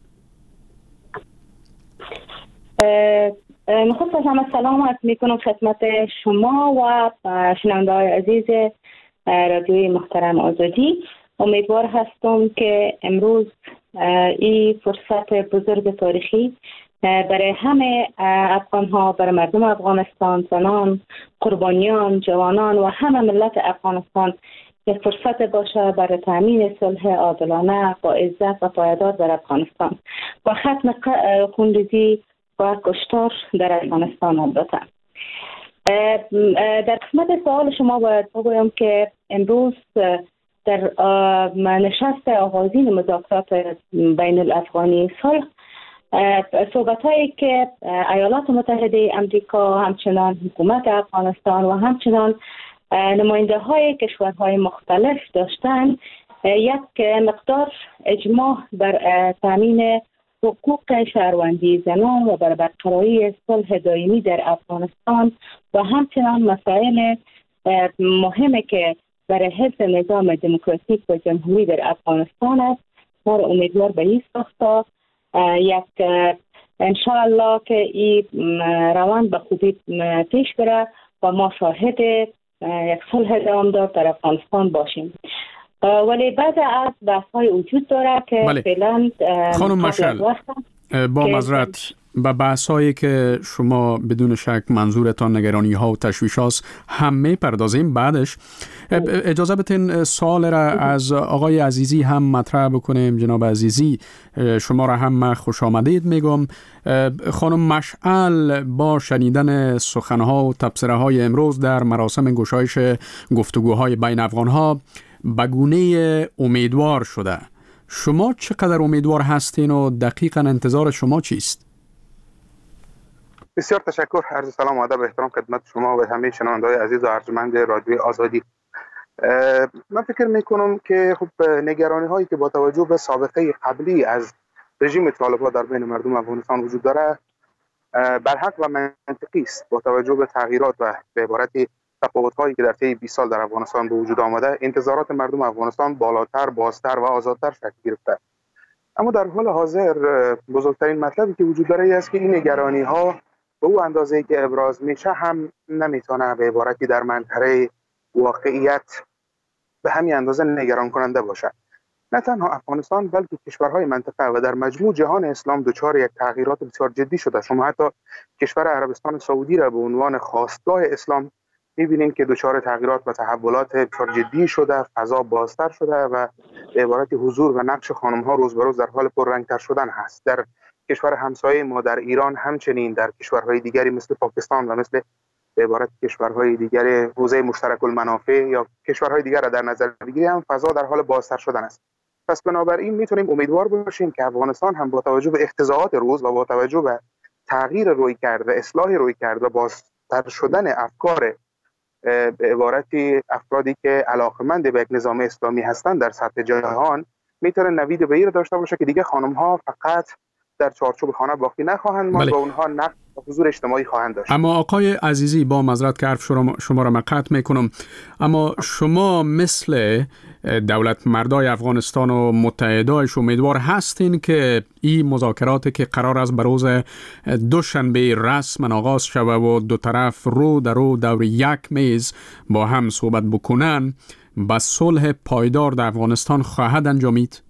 خود از همه سلام عرض میکنم خدمت شما و شنونده های عزیز رادیوی محترم آزادی. امیدوار هستم که امروز این فرصت بزرگ تاریخی برای همه افغان ها، برای مردم افغانستان، زنان، قربانیان، جوانان و همه ملت افغانستان یک فرصت باشه برای تامین صلح عادلانه با عزت و پایدار در افغانستان و ختم خونریزی و کشتار در افغانستان. البته در قسمت سوال شما باید بگویم که امروز در نشست آغازین مذاکرات بین الافغانی صلح صحبت هایی که ایالات متحده امریکا، همچنان حکومت افغانستان و همچنان نماینده های کشورهای مختلف داشتن یک مقدار اجماع بر تامین حقوق شهروندی زنان و بر برقراری صلح دائمی در افغانستان و همچنان مسائل مهمی که برای حفظ نظام دموکراتیک و جمهوری در افغانستان است. ما را امیدوار به این ساختا یک انشاءالله که این روند به خوبی پیش بره و ما شاهد یک صلح دوامدار در افغانستان باشیم. ولی بعد از بحث‌های وجود داره که فعلا
خانم مشعل با معذرت به بحث‌هایی که شما بدون شک منظورتان نگرانی‌ها و تشویش‌هاست هم می‌پردازیم. بعدش اجازه بدین سوال را از آقای عزیزی هم مطرح بکنیم. جناب عزیزی، شما را هم خوش آمدید میگم. خانم مشعل با شنیدن سخن‌ها و تبصره‌های امروز در مراسم گشایش گفتگوهای بین افغان‌ها به گونه امیدوار شده. شما چقدر امیدوار هستین و دقیقاً انتظار شما چیست؟
بسیار تشکر. عرض سلام و ادب و احترام خدمت شما و همه شنونده‌های عزیز و ارجمند رادیوی آزادی. من فکر میکنم که خب نگرانی هایی که با توجه به سابقه قبلی از رژیم طالبان در بین مردم افغانستان وجود داره برحق و منطقی است. با توجه به تغییرات و به عبارت تفاوت هایی که در طی 20 سال در افغانستان به وجود آمده، انتظارات مردم افغانستان بالاتر، بازتر و آزادتر شکل گرفته. اما در حال حاضر بزرگترین مطلبی که وجود داره است که این نگرانی ها به او اندازه‌ای که ابراز میشه هم نمیتونه به عبارتی در منطقه واقعیت به همین اندازه نگران کننده باشه. نه تنها افغانستان بلکه کشورهای منطقه و در مجموع جهان اسلام دچار یک تغییرات بسیار جدی شده. شما حتی کشور عربستان سعودی را به عنوان خواستگاه اسلام می‌بینید که دچار تغییرات و تحولات بسیار جدی شده، فضا بازتر شده و به عبارت حضور و نقش خانم‌ها روز به روز در حال پررنگ‌تر شدن هست. در کشور همسایه ما در ایران، همچنین در کشورهای دیگری مثل پاکستان و مثل به عبارت کشورهای دیگر حوزه مشترک المنافع یا کشورهای دیگر را در نظر بگیریم هم فضا در حال بازتر شدن است. پس بنابراین میتونیم امیدوار باشیم که افغانستان هم با توجه به اختزاعات روز و با توجه به تغییر رویکرد و اصلاح رویکرد و بازتر شدن افکار به عبارتی افرادی که علاقمند به یک نظام اسلامی هستند در سطح جهان میتونه نوید بهیر داشته باشه که دیگه خانم‌ها فقط در چارچوب خانه باقی نخواهند ماند و اونها نقش و حضور اجتماعی خواهند داشت.
اما آقای عزیزی، با معذرت که حرف شما را قطع میکنم، اما شما مثل دولت مردای افغانستان و متحدایش امیدوار هستین که این مذاکراتی که قرار است بروز دوشنبه رسما آغاز شوه و دو طرف رو در رو دور یک میز با هم صحبت بکنن به صلح پایدار در افغانستان خواهد انجامید؟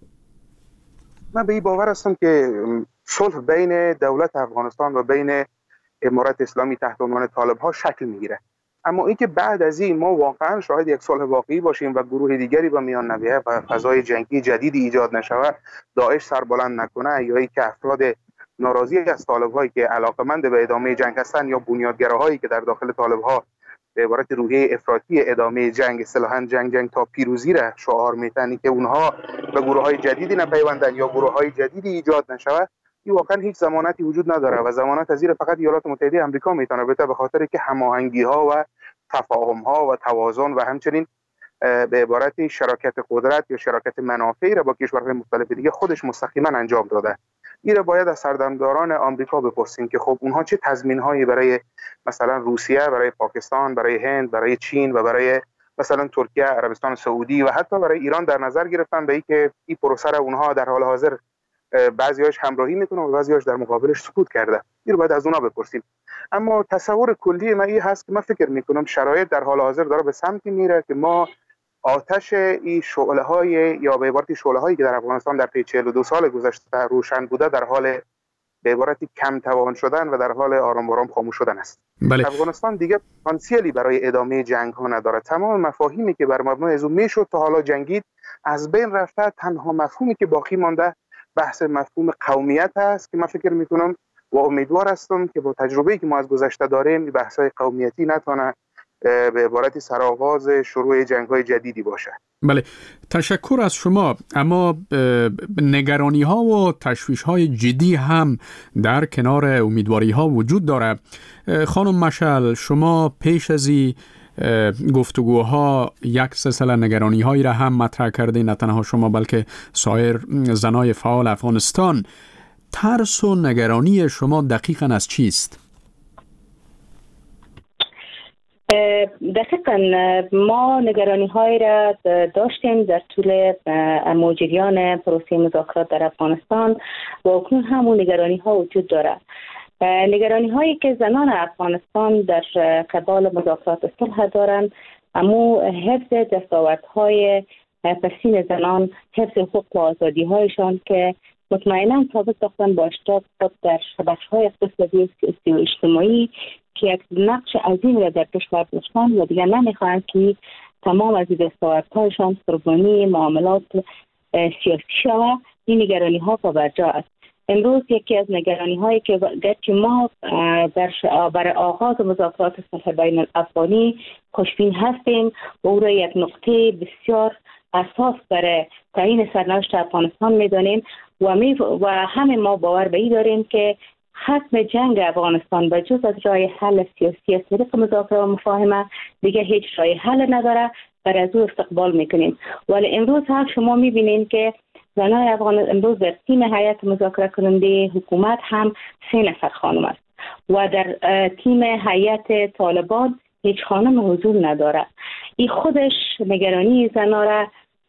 من به این باور هستم که صلح بین دولت افغانستان و بین امارت اسلامی تحت عنوان طالب‌ها شکل میگیره. اما اینکه بعد از این ما واقعا شاهد یک صلح واقعی باشیم و گروه دیگری به میان نبیه و فضای جنگی جدیدی ایجاد نشود، داعش سربلند نکنه یا اینکه افراد ناراضی از طالب‌هایی که علاقمند به ادامه جنگ هستند یا بنیادگراهایی که در داخل طالب‌ها به عبارت روحیه افراطی ادامه جنگ، اصطلاحاً جنگ تا پیروزی را شعار میتن که اونها به گروه‌های جدیدی نپیوندن یا گروه‌های جدیدی ایجاد نشود، این واقعا هیچ ضمانتی وجود نداره و ضمانت از این فقط ایالات متحده آمریکا میتونه بده، به خاطر که هماهنگی‌ها و تفاهم‌ها و توازن و همچنین به عبارت شراکت قدرت یا شراکت منافعی را با کشورهای مختلف دیگه خودش مستقیما انجام داده. این را باید از سردمداران آمریکا بپرسیم که خب اونها چه تضمین‌هایی برای مثلا روسیه، برای پاکستان، برای هند، برای چین و برای مثلا ترکیه، عربستان سعودی و حتی برای ایران در نظر گرفتن به اینکه این پروسه را اونها در حال حاضر بعضی‌هاش همراهی میکنه و بعضی‌هاش در مقابلش سکوت کرده. این رو باید از اونها بپرسیم. اما تصور کلی من این هست که من فکر میکنم شرایط در حال حاضر داره به سمتی میره که ما آتش این شعله‌های یا به عبارتی شعله‌هایی که در افغانستان در طی 42 سال گذشته روشن بوده در حال به عبارتی کم توان شدن و در حال آرام آرام خاموش شدن است.
بله.
افغانستان دیگه پتانسیلی برای ادامه جنگ‌ها نداره. تمام مفاهیمی که بر مبنای از اون میشد تا حالا جنگید از بین رفته. تنها مفهومی که باقی مانده بحث مفهوم قومیت است که من فکر میکنم و امیدوار هستم که با تجربه‌ای که ما از گذشته داریم این بحث‌های قومیتی نتونه به عبارتی سرآغاز شروع جنگ‌های جدیدی باشه.
بله، تشکر از شما. اما نگرانی‌ها و تشویش‌های جدی هم در کنار امیدواری‌ها وجود داره. خانم مشعل، شما پیش از این گفتگوها یک سلسله نگرانی هایی را هم مطرح کرده، نه تنها شما بلکه سایر زنای فعال افغانستان. ترس و نگرانی شما دقیقاً از چیست؟
دقیقاً ما نگرانی های را داشتیم در طول جریان پروسه مذاکرات در افغانستان و اکنون همون نگرانی ها وجود داره. نگرانی هایی که زنان افغانستان در قبال مذاکرات صلح دارند، اما حفظ دستاوردهای پسین زنان، حفظ حقوق و آزادی هایشان که مطمئنا ثابت ساختن با اشتراک خود در بخش‌های اقتصادی و اجتماعی که یک نقش عظیم را در کشور داشتن و دیگر نمیخواهند که تمام از دستاوردهایشان قربانی معاملات سیاسی شود. این نگرانی ها پابرجا است. امروز یکی از نگرانی هایی که گرچه ما برای آغاز مذاکرات صلح بین الافغانی خوشبین هستیم و او را یک نقطه بسیار اساس برای تعیین سرنوشت افغانستان میدانیم و همه ما باور به این داریم که ختم جنگ افغانستان به جز از راه حل سیاسی از طریق مذاکره و مفاهمه دیگه هیچ راه حل نداره. برای از او استقبال میکنیم. ولی امروز هم شما میبینید که زنای افغان امروز در تیم هیئت مذاکره کننده حکومت هم 3 نفر خانم است و در تیم هیئت طالبان هیچ خانم حضور نداره. این خودش نگرانی زنا را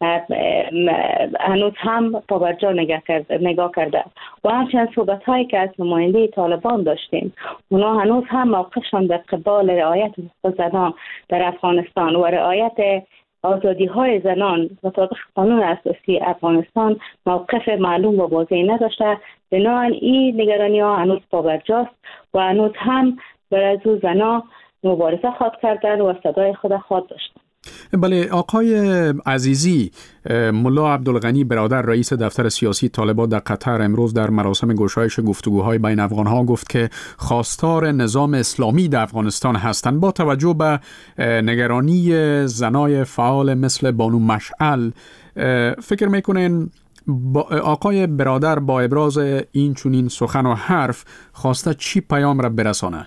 هنوز هم پابرجا نگاه کرده و همچنین صحبت هایی که از نماینده طالبان داشتیم، اونا هنوز هم موقفشان در قبال رعایت حقوق زنان در افغانستان و رعایت آزادی های زنان مطابق قانون اساسی افغانستان موقف معلوم و واضح نداشته. بنابراین این نگرانی ها هنوز پابرجاست و هنوز هم برای از زنان مبارزه خواهد کردن و صدای خود خواهد داشتن.
بله، آقای عزیزی، ملا عبدالغنی برادر رئیس دفتر سیاسی طالبان در قطر امروز در مراسم گشایش گفتگوهای بین افغانها گفت که خواستار نظام اسلامی در افغانستان هستند. با توجه به نگرانی زنای فعال مثل بانو مشعل، فکر میکنین آقای برادر با ابراز این چنین سخن و حرف خواسته چی پیام را برسانه؟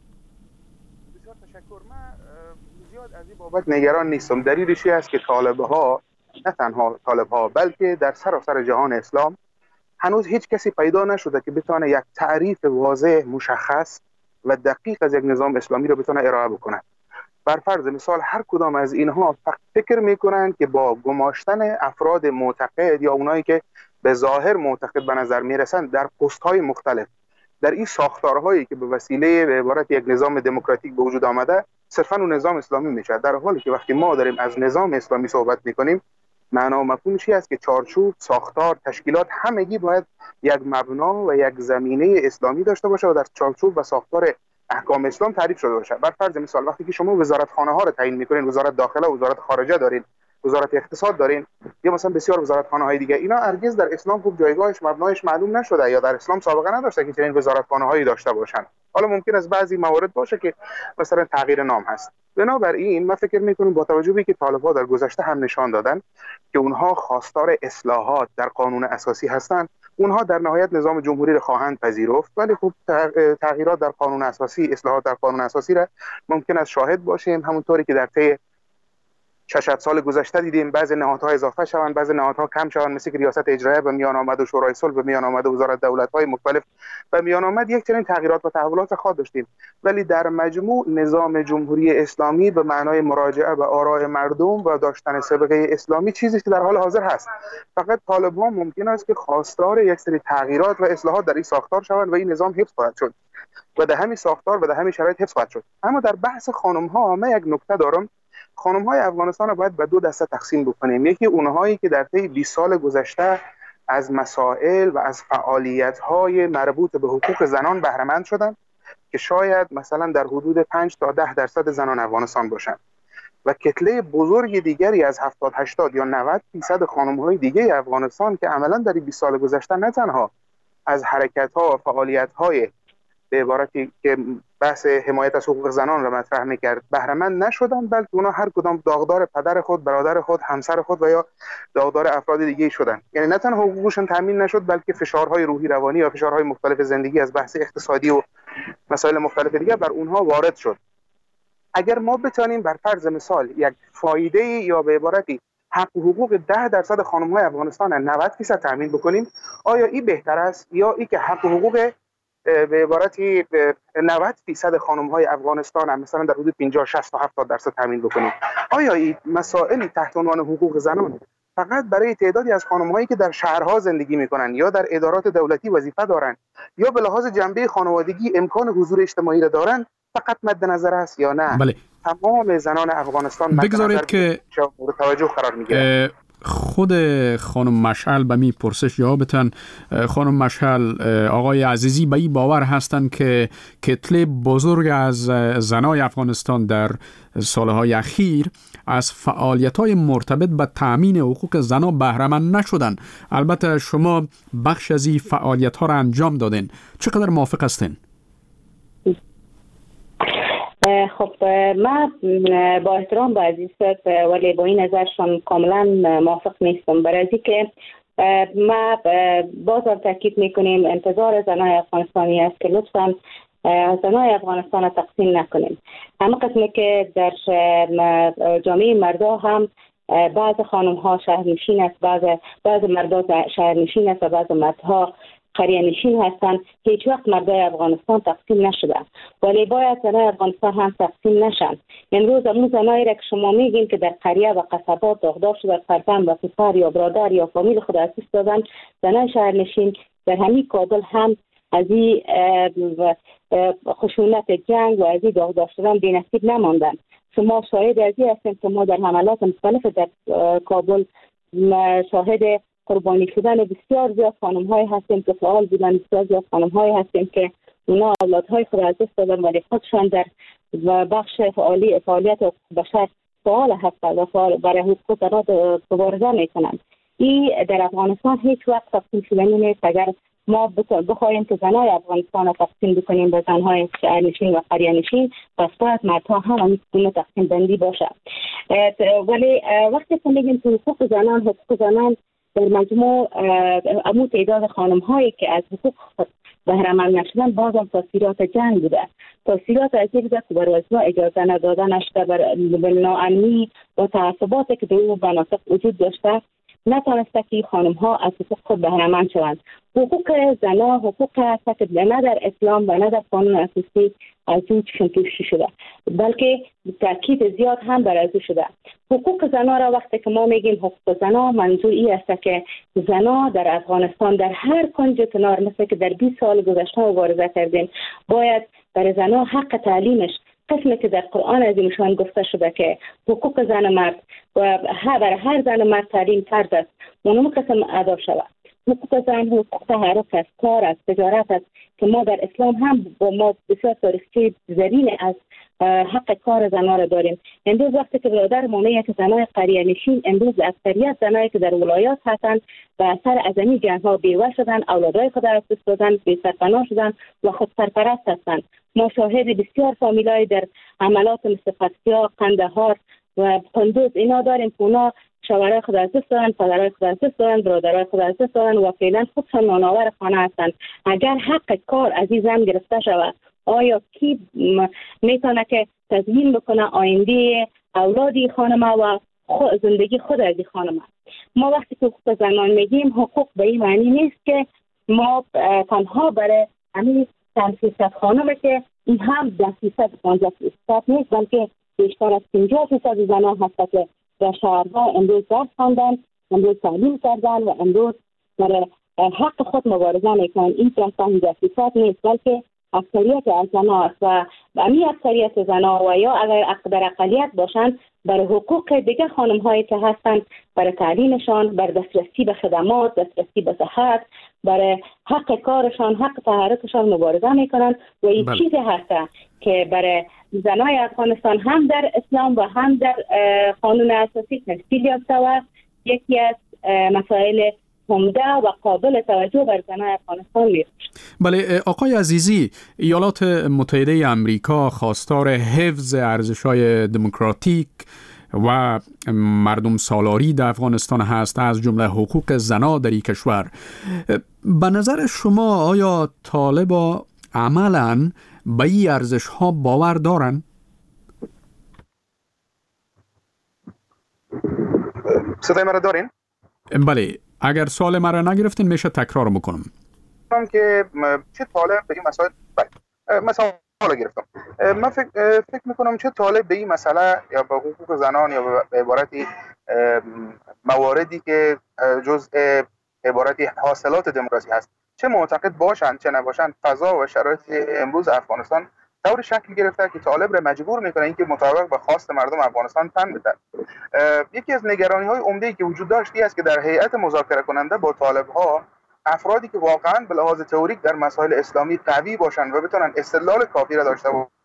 بابت نگران نیستم. دلیلش است که طالب‌ها، نه تنها طالب‌ها بلکه در سراسر جهان اسلام هنوز هیچ کسی پیدا نشده که بتونه یک تعریف واضح، مشخص و دقیق از یک نظام اسلامی رو بتونه ارائه بکنه. بر فرض مثال هر کدام از اینها فکر میکنن که با گماشتن افراد معتقد یا اونایی که به ظاهر معتقد به نظر میرسن در پست‌های مختلف در این ساختارهایی که به وسیله به عبارت یک نظام دموکراتیک به وجود آمده صرفاً اون نظام اسلامی میشه، در حالی که وقتی ما داریم از نظام اسلامی صحبت میکنیم معنا و مفهومش است که چارچوب، ساختار، تشکیلات همگی باید یک مبنا و یک زمینه اسلامی داشته باشه و در چارچوب و ساختار احکام اسلام تعریف شده باشه. بر فرض مثال وقتی که شما وزارتخانه ها رو تعیین میکنین، وزارت داخله، وزارت خارجه دارین، وزارت اقتصاد دارین یا مثلا بسیار وزارتخانه های دیگه، اینا هرگز در اسلام خوب جایگاهش مبنایش معلوم نشده یا در اسلام سابقه نداشته که چنین وزارتخانه هایی داشته باشن. حالا ممکن است بعضی موارد باشه که مثلا تغییر نام هست. بنابراین من فکر میکنم با توجه به که طالب‌ها در گذشته هم نشان دادن که اونها خواستار اصلاحات در قانون اساسی هستند، اونها در نهایت نظام جمهوری را خواهند پذیرفت، ولی خب تغییرات در قانون اساسی، اصلاحات در قانون اساسی را ممکن است شاهد باشیم. همونطوری که در طی 6 سال گذشته دیدیم بعضی نهادها اضافه شوند، بعضی نهادها کم شوند، مثل که ریاست اجرایه به میان آمد و شورای صلح به میان آمد و وزارت دولت‌های مختلف به میان آمد. یک چنین تغییرات و تحولات خواهد داشتیم، ولی در مجموع نظام جمهوری اسلامی به معنای مراجعه به آراء مردم و داشتن سابقه اسلامی چیزی که در حال حاضر هست. فقط طالب‌ها ممکن است که خواستار یک سری تغییرات و اصلاحات در این ساختار شوند و این نظام حفظ خواهد شد و در همین ساختار و در همین شرایط حفظ خواهد شد. اما در بحث خانم‌ها من یک نکته دارم. خانم‌های افغانستان رو باید به 2 دسته تقسیم بکنیم. یکی اونهایی که در طی 20 سال گذشته از مسائل و از فعالیت‌های مربوط به حقوق زنان بهره مند شدن که شاید مثلا در حدود 5 تا 10% زنان افغانستان باشند و کتله بزرگ دیگری از 70 80 یا 90% خانم‌های دیگه افغانستان که عملاً در 20 سال گذشته نه تنها از حرکت‌ها و فعالیت‌های به عبارتی که بحث حمایت از حقوق زنان را مطرح می‌کرد بهره مند نشدن، بلکه اونا هر کدام داغدار پدر خود، برادر خود، همسر خود و یا داغدار افراد دیگه شدن. یعنی نه تنها حقوقشون تامین نشد بلکه فشارهای روحی روانی یا فشارهای مختلف زندگی از بحث اقتصادی و مسائل مختلف دیگه بر اونها وارد شد. اگر ما بتانیم بر فرض مثال یک فایده یا به عبارتی حق و حقوق 10% خانم‌های افغانستان 90% تامین بکنیم، آیا این بهتر است یا ای که حق و حقوق به عبارتی 90% خانم‌های افغانستان هم مثلا در حدود 50 60 تا 70% تامین بکنیم؟ آیا این مسائلی تحت عنوان حقوق زنان فقط برای تعدادی از خانم‌هایی که در شهرها زندگی می‌کنند یا در ادارات دولتی وظیفه دارند یا به لحاظ جنبه خانوادگی امکان حضور اجتماعی را دارند فقط مد نظر است یا نه؟
بله.
تمام زنان افغانستان
بگذارید که
مورد توجه قرار می‌گیرند.
خود خانم مشعل به می پرسش جوابتن. خانم مشعل، آقای عزیزی به این باور هستند که کتله بزرگ از زنای افغانستان در سالهای اخیر از فعالیت‌های مرتبط به تأمین حقوق زنان بهره‌مند نشدند. البته شما بخش از این فعالیت‌ها را انجام دادین. چقدر موافق هستین؟
خب من با احترام به عزیزت ولی با این نظرشون کاملا موافق نیستم، برای اینکه ما بازم تاکید میکنیم انتظار زنای افغانستانی است که لطفا زنای افغانستان را تقسیم نکنیم. همه قسمی که در جامعه مردا هم بعض خانم ها شهرنشین است، بعض مردا شهرنشین است و بعض مردها قریه نشین هستند. هیچ وقت مردای افغانستان تقسیم نشدن، ولی باید زنای افغانستان هم تقسیم نشن. امروز امون زنایی را که شما میگین که در قریه و قصبات داغدار شده، فرزند و پسر یا برادر یا فامیل خود از دست دادن، زنای شهرنشین در همین کابل هم از این خشونت جنگ و از این داغدار شدن بی‌نصیب نماندن. شما شاهد از این هستید که ما در حملات مختلف در کابل شاهد قربانی شدن بسیار زیاد خانم‌های هستیم که فعال بودن، بسیار زیاد خانم‌های هستیم که اونا اولادهای خود از دست دادن ولی خودشان در بخش فعالیت بشر فعال هستند و برای حقوق زنان مبارزه میکنند. این در افغانستان هیچ وقت تقسیم شدنی نیست. اگر ما بخواهیم که زنای افغانستان را تقسیم بکنیم به زنهای شهرنشین و قریه نشین، پس باید مردها هم همین تقسیم بندی باشه. ولی وقتی که میگیم که حقوق زنان در مجموع امو تعداد خانم هایی که از حقوق بهره‌مند نشدن بازم تاثیرات جنگ بوده، تاثیرات از این بوده که بر وضع اجازه ندادنش بر ناامنی و تعصباتی که در اون مناطق وجود داشته نتونسته که خانم ها از حقوق خود بهره‌مند شوند. حقوق زنان حقوق هست که نه در اسلام و نه در قانون اساسی از این چشم پوشی شده، بلکه تاکید زیاد هم بر از شده. حقوق زنان را وقتی که ما میگیم حقوق زنان، منظور این است که زنان در افغانستان در هر کنج کنار، مثل که در 20 سال گذشته مبارزه کردیم، باید برای زنان حق تعلیمش قسمی که در قرآن عظیمشان گفته شده که حقوق زن و مرد و برای هر زن و مرد تعلیم فرض است، اونم قسم ادا شود. حقوق زن حقوق تحرک است، کار است، تجارت است که ما در اسلام هم با ما بسیار تاریخچه زرین از حق کار زنان را داریم. امروز وقتی که برادر ما میگه که زنای قریه نشین، امروز اکثریت زنایی که در ولایات هستند به اثر ازمی جنگ‌ها بیوه شدن، اولادای خود از دست دادن، بی سرپناه شدن و خود سرپرست هستند. ما شاهد بسیار فامیلای در عملات مثل فتیا، قندهار و قندوز اینا داریم که اونا شوهرای خود از دست دادن، پدرای خود از دست دادن، برادرای خود از دست دادن و فعلا خودشان نانآور خانه هستند. اگر حق کار از این زن گرفته شود، آیا کی میتونه که تضمین بکنه آینده اولادی خانم و زندگی خود از این خانم؟ ما وقتی که حقوق زنان میگیم، حقوق به این معنی نیست که ما تنها برای همین 100% خانمه که این هم 10% 50% نیست، بلکه بیشتر از 50% زنان هست که در شهرها امروز درس خواندن، امروز تعلیم کردن و امروز برای حق خود مبارزه میکنن. این 50% نیست، بلکه اکثریت از زنان و همین اکثریت زنان و یا در اقلیت باشند برای حقوق دیگه خانم هایی که هستند، برای تعلیمشان، برای دسترسی به خدمات، دسترسی به صحت، برای حق کارشان، حق تحرکشان مبارزه میکنند و این چیزی هست که برای زنای افغانستان هم در اسلام و هم در قانون اساسی تشکیل یافته و یکی از مسائل عمده و قابل توجه بر زنان افغانستان میشه.
بله آقای عزیزی، ایالات متحده آمریکا خواستار حفظ ارزش‌های دموکراتیک و مردم سالاری در افغانستان هست، از جمله حقوق زنان در این کشور. به نظر شما آیا طالبان عملاً به این ارزش‌ها باور دارند؟
صدای مرا دارین؟
بله، اگر سوال مرا نگرفتین میشه تکرار بکنم.
که چه طالب به این مسائل مثلا گرفتم. من فکر میکنم چه طالب به این مسئله یا به حقوق زنان یا به عبارتی مواردی که جزء عبارتی حاصلات دموکراسی هست، چه معتقد باشند چه نباشند، فضا و شرایط امروز افغانستان طور شکل گرفته که طالب را مجبور میکنه اینکه مطابق به خواست مردم افغانستان تن بده. یکی از نگرانی های عمده‌ای که وجود داشتی است که در هیئت مذاکره کننده با طالب ها افرادی که واقعا به لحاظ تئوریک در مسائل اسلامی قوی باشند و بتونن استدلال کافی را داشته باشند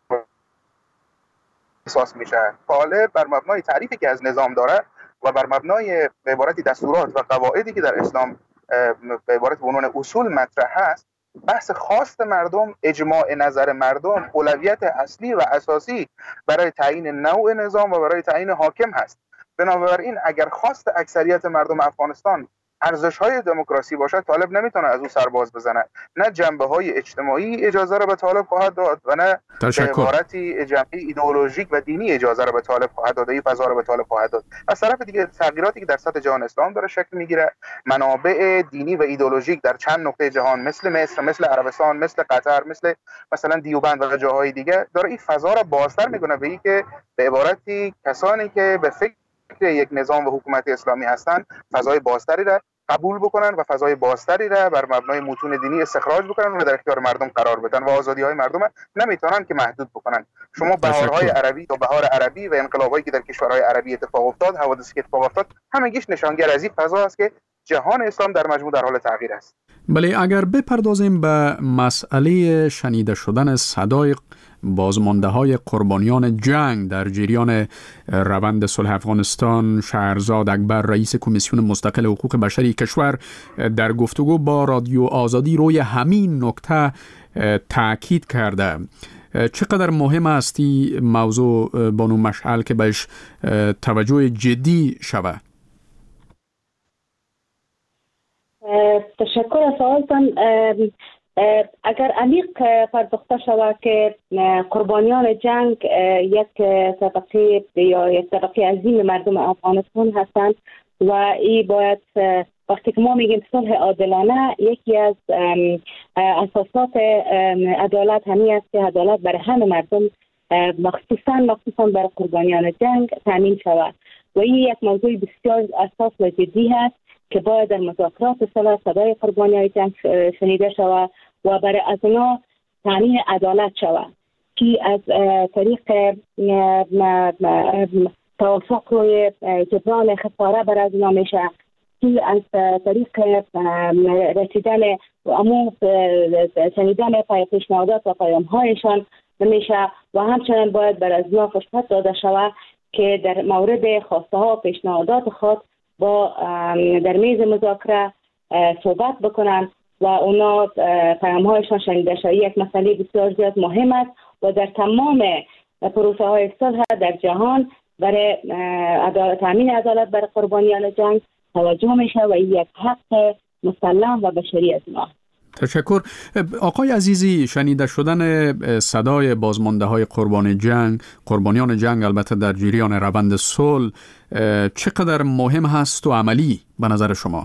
احساس میشه. طالب بر مبنای تعریفی که از نظام داره و بر مبنای به عبارتی دستورات و قواعدی که در اسلام به عبارت به عنوان اصول مطرح هست، بحث خواست مردم، اجماع نظر مردم اولویت اصلی و اساسی برای تعیین نوع نظام و برای تعیین حاکم هست. بنابراین اگر خواست اکثریت مردم افغانستان ارزش‌های دموکراسی باشد، طالب نمیتونه از او سرباز بزنه. نه جنبه‌های اجتماعی اجازه را به طالب خواهد داد و نه به عبارتی جنبه ایدئولوژیک و دینی اجازه را به طالب خواهد داد، این فضا را به طالب خواهد داد. از طرف دیگه تغییراتی که در سطح جهان اسلام داره شکل میگیره، منابع دینی و ایدئولوژیک در چند نقطه جهان مثل مصر، مثل عربستان، مثل قطر، مثلا دیوبند و جاهای دیگه داره این فضا را بازتر میکنه به این که به عبارتی کسانی که به فکر یک نظام و حکومت اسلامی هستند فضای بازتری را قبول بکنن و فضای بازتری را بر مبنای متون دینی استخراج بکنن و در اختیار مردم قرار بدن و آزادی‌های مردم نمیتونن که محدود بکنن. شما بهارهای عربی و بهار عربی و انقلابایی که در کشورهای عربی اتفاق افتاد، حوادثی که اتفاق افتاد، همگیش نشانگر از این فضا است که جهان اسلام در مجموع در حال تغییر است.
بله، اگر بپردازیم به مسئله شنیده شدن صدای بازمانده‌های قربانیان جنگ در جریان روند صلح افغانستان، شهرزاد اکبر رئیس کمیسیون مستقل حقوق بشری کشور در گفتگو با رادیو آزادی روی همین نکته تاکید کرده. چقدر مهم است این موضوع بانو مشعل که بهش توجه جدی شود؟
تشکر از سوالتان. اگر عمیق پرداخته شود که قربانیان جنگ یک طبقه یا یک طبقه عظیم مردم افغانستان هستند و این باید وقتی که ما میگیم صلح عادلانه، یکی از اساسات عدالت همین است که عدالت برای همه مردم مخصوصا برای قربانیان جنگ تامین شود و این یک موضوع بسیار اساس و جدی هست که باید در مذاکرات صلح صدای قربانیان جنگ شنیده شود و برای از اونا تامین عدالت شود که از طریق توافق روی جبران خساره برای از اونا میشه، که از طریق رسیدن و شنیدن پیشنهادات و پیام‌هایشان میشه و همچنین باید برای از اونا فرصت داده شود که در مورد خواسته ها و پیشنهادات خود با در میز مذاکره صحبت بکنن و اونا پیام‌هایشان شنیده شود. یک مسئله بسیار زیاد مهم است و در تمام پروسه های صلح در جهان برای تامین عدالت برای قربانیان جنگ توجه میشه و یک حق مسلم و بشری از ما.
تشکر. آقای عزیزی، شنیده شدن صدای بازمانده‌های قربانیان جنگ البته در جریان روند صلح چقدر مهم هست و عملی به نظر شما؟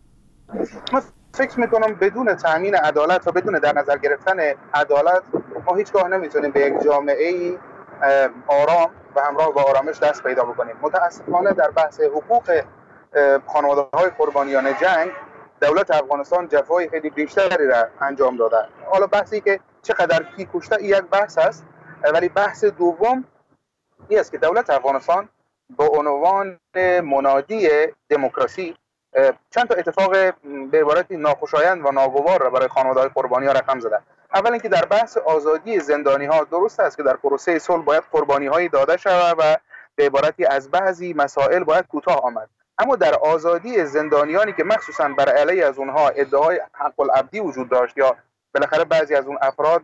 من فکر میکنم بدون تامین عدالت و بدون در نظر گرفتن عدالت ما هیچگاه نمیتونیم به یک جامعه آرام و همراه با آرامش دست پیدا بکنیم. متاسفانه در بحث حقوق خانواده‌های قربانیان جنگ دولت افغانستان جفای خیلی بیشتری را انجام داده. حالا بحثی که چقدر کی کشته یک بحث است، ولی بحث دوم این است که دولت افغانستان با عنوان منادی دموکراسی چند تا اتفاق به عبارتی ناخوشایند و ناگوار را برای خانواده‌های قربانی‌ها رقم زده. اول اینکه در بحث آزادی زندانی‌ها درست است که در پروسه صلح باید قربانی‌هایی داده شود و به عبارتی از بعضی مسائل باید کوتاه آمد، اما در آزادی زندانیانی که مخصوصا بر علیه از اونها ادعای حق العبدی وجود داشت یا بالاخره بعضی از اون افراد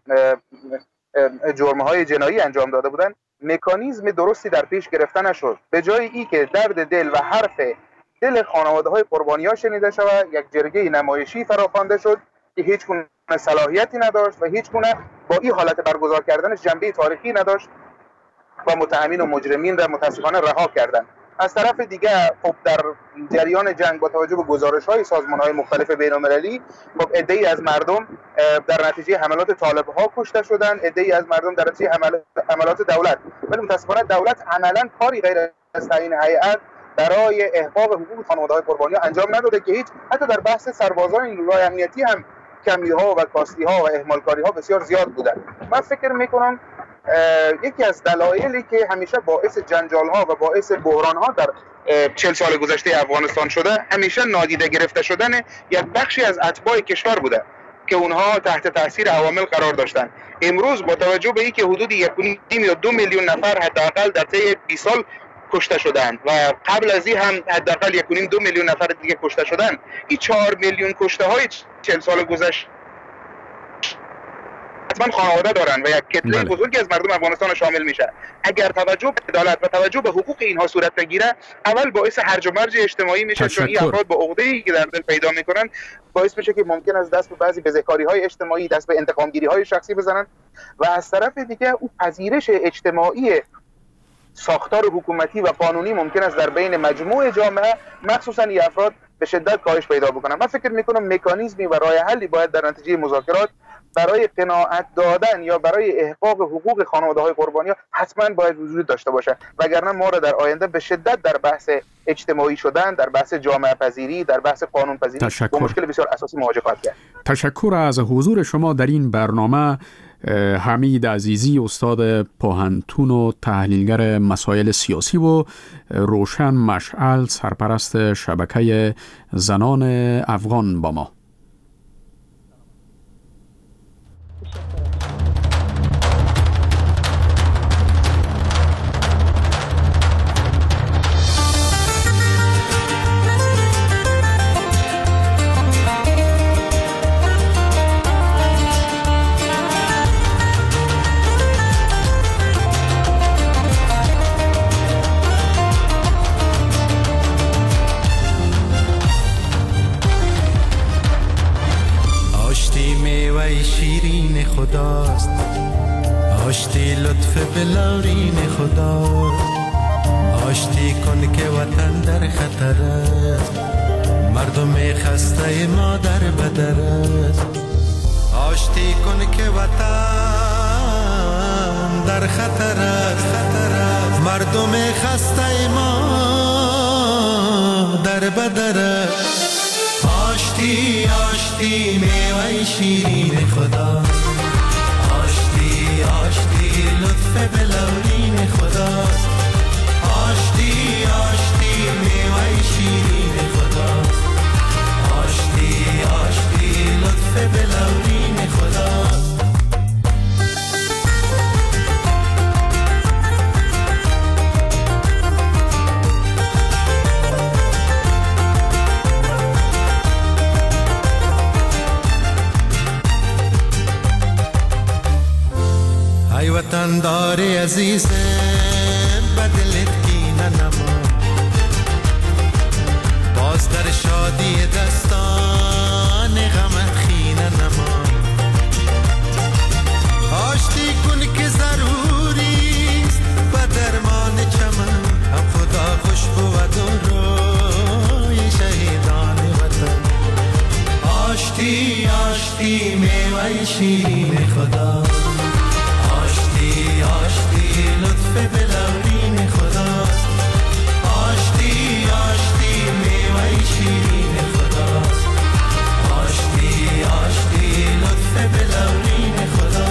جرم‌های جنایی انجام داده بودند، مکانیزم درستی در پیش گرفته نشد. به جای این که درد دل و حرف دل خانواده‌های قربانی‌ها شنیده شود، یک جرگه نمایشی فراخوانده شد که هیچ گونه صلاحیتی نداشت و هیچ گونه با این حالت برگزار کردنش جنبه تاریخی نداشت و متهمین و مجرمین را متاسفانه رها کردند. از طرف دیگه خب در جریان جنگ با توجه به گزارش‌های سازمان‌های مختلف بین‌المللی خب عده‌ای از مردم در نتیجه حملات طالب‌ها کشته شدن، عده‌ای از مردم در نتیجه حملات دولت. ولی متأسفانه دولت عملاً کاری غیر از تعیین هیئت برای احقاق حقوق خانواده‌های قربانیان انجام نداده که هیچ حتی در بحث سربازان نیروهای امنیتی هم کمی‌ها و کاستی‌ها و اهمالکاری‌ها بسیار زیاد بوده. من فکر می‌کنم یکی از دلایلی که همیشه باعث جنجال‌ها و باعث بحران‌ها در 40 سال گذشته افغانستان شده، همیشه نادیده گرفته شدن یک بخشی از اتباع کشور بوده که اونها تحت تاثیر عوامل قرار داشتن. امروز با توجه به اینکه حدود 1.5 یا 2 میلیون نفر حداقل در طی 20 سال کشته شدند و قبل از این هم حداقل 1.5-2 میلیون نفر دیگه کشته شدند، این 4 میلیون کشته های 40 سال گذشته حتما خانواده دارن و یک کتله بزرگی از مردم افغانستان شامل میشه. اگر توجه به عدالت و توجه به حقوق اینها صورت بگیره، اول باعث هرج و مرج اجتماعی میشه، چون این افراد با عقده‌ای که در دل پیدا میکنن باعث میشه که ممکن است دست به بعضی بزهکاری‌های اجتماعی، دست به انتقامگیری‌های شخصی بزنن و از طرف دیگه او پذیرش اجتماعی ساختار حکومتی و قانونی ممکن است در بین مجموع جامعه مخصوصا این افراد به شدت کاهش پیدا بکنه. من فکر میکنم مکانیزمی و راه حلی باید در نتیجه مذاکرات برای قناعت دادن یا برای احقاق حقوق خانواده‌های قربانیان حتما باید وجود داشته باشه، وگرنه ما را در آینده به شدت در بحث اجتماعی شدن، در بحث جامعه پذیری، در بحث قانون پذیری با مشکل بسیار اساسی مواجه خواهد کرد.
تشکر از حضور شما در این برنامه. حمید عزیزی، استاد پوهنتون و تحلیلگر مسائل سیاسی و روشن مشعل، سرپرست شبکه زنان افغان با ما.
شیرین خداست، آشتی لطف بلورین خداست، آشتی کن که وطن در خطر است، مردم خسته ما در بدر است، آشتی کن که وطن در خطر است، مردم خسته ما در بدر است، آشتی آشتی میوه شیرین خدا، آشتی آشتی لطف بلورین خدا، آشتی آشتی میوه شیرین خدا، آشتی آشتی لطف بلورین خدا. ای وطن داری عزیزم بدلت کینه نما، باز در شادی دستان غم خینه نما، آشتی کن که ضروری است به درمان چمن، هم خدا خوشبو و روی شهیدان وطن، آشتی آشتی میوه شیرین خدا، آشتی لطف بلورین خدا، آشتی آشتی میوه شیرین خدا، آشتی آشتی لطف بلورین خدا.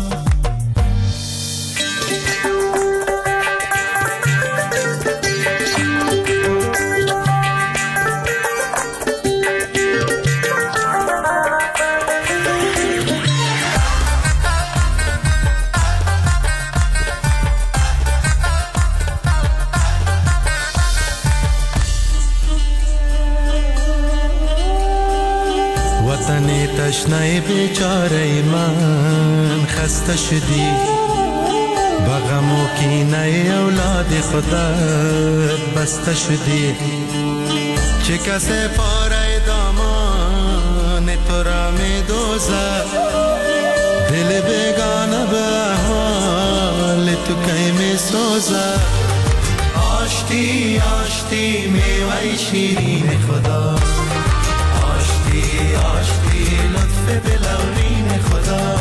تشنه بیچاره من خسته شدی، با غم و کینه اولاد خودت بسته شدی، چه کسی پاره دامان تو را می دوزه، دل بیگانه به حال تو کی می سوزه، آشتی آشتی میوه شیرین خدا، آشتی آشتی لطف بلورین خدا.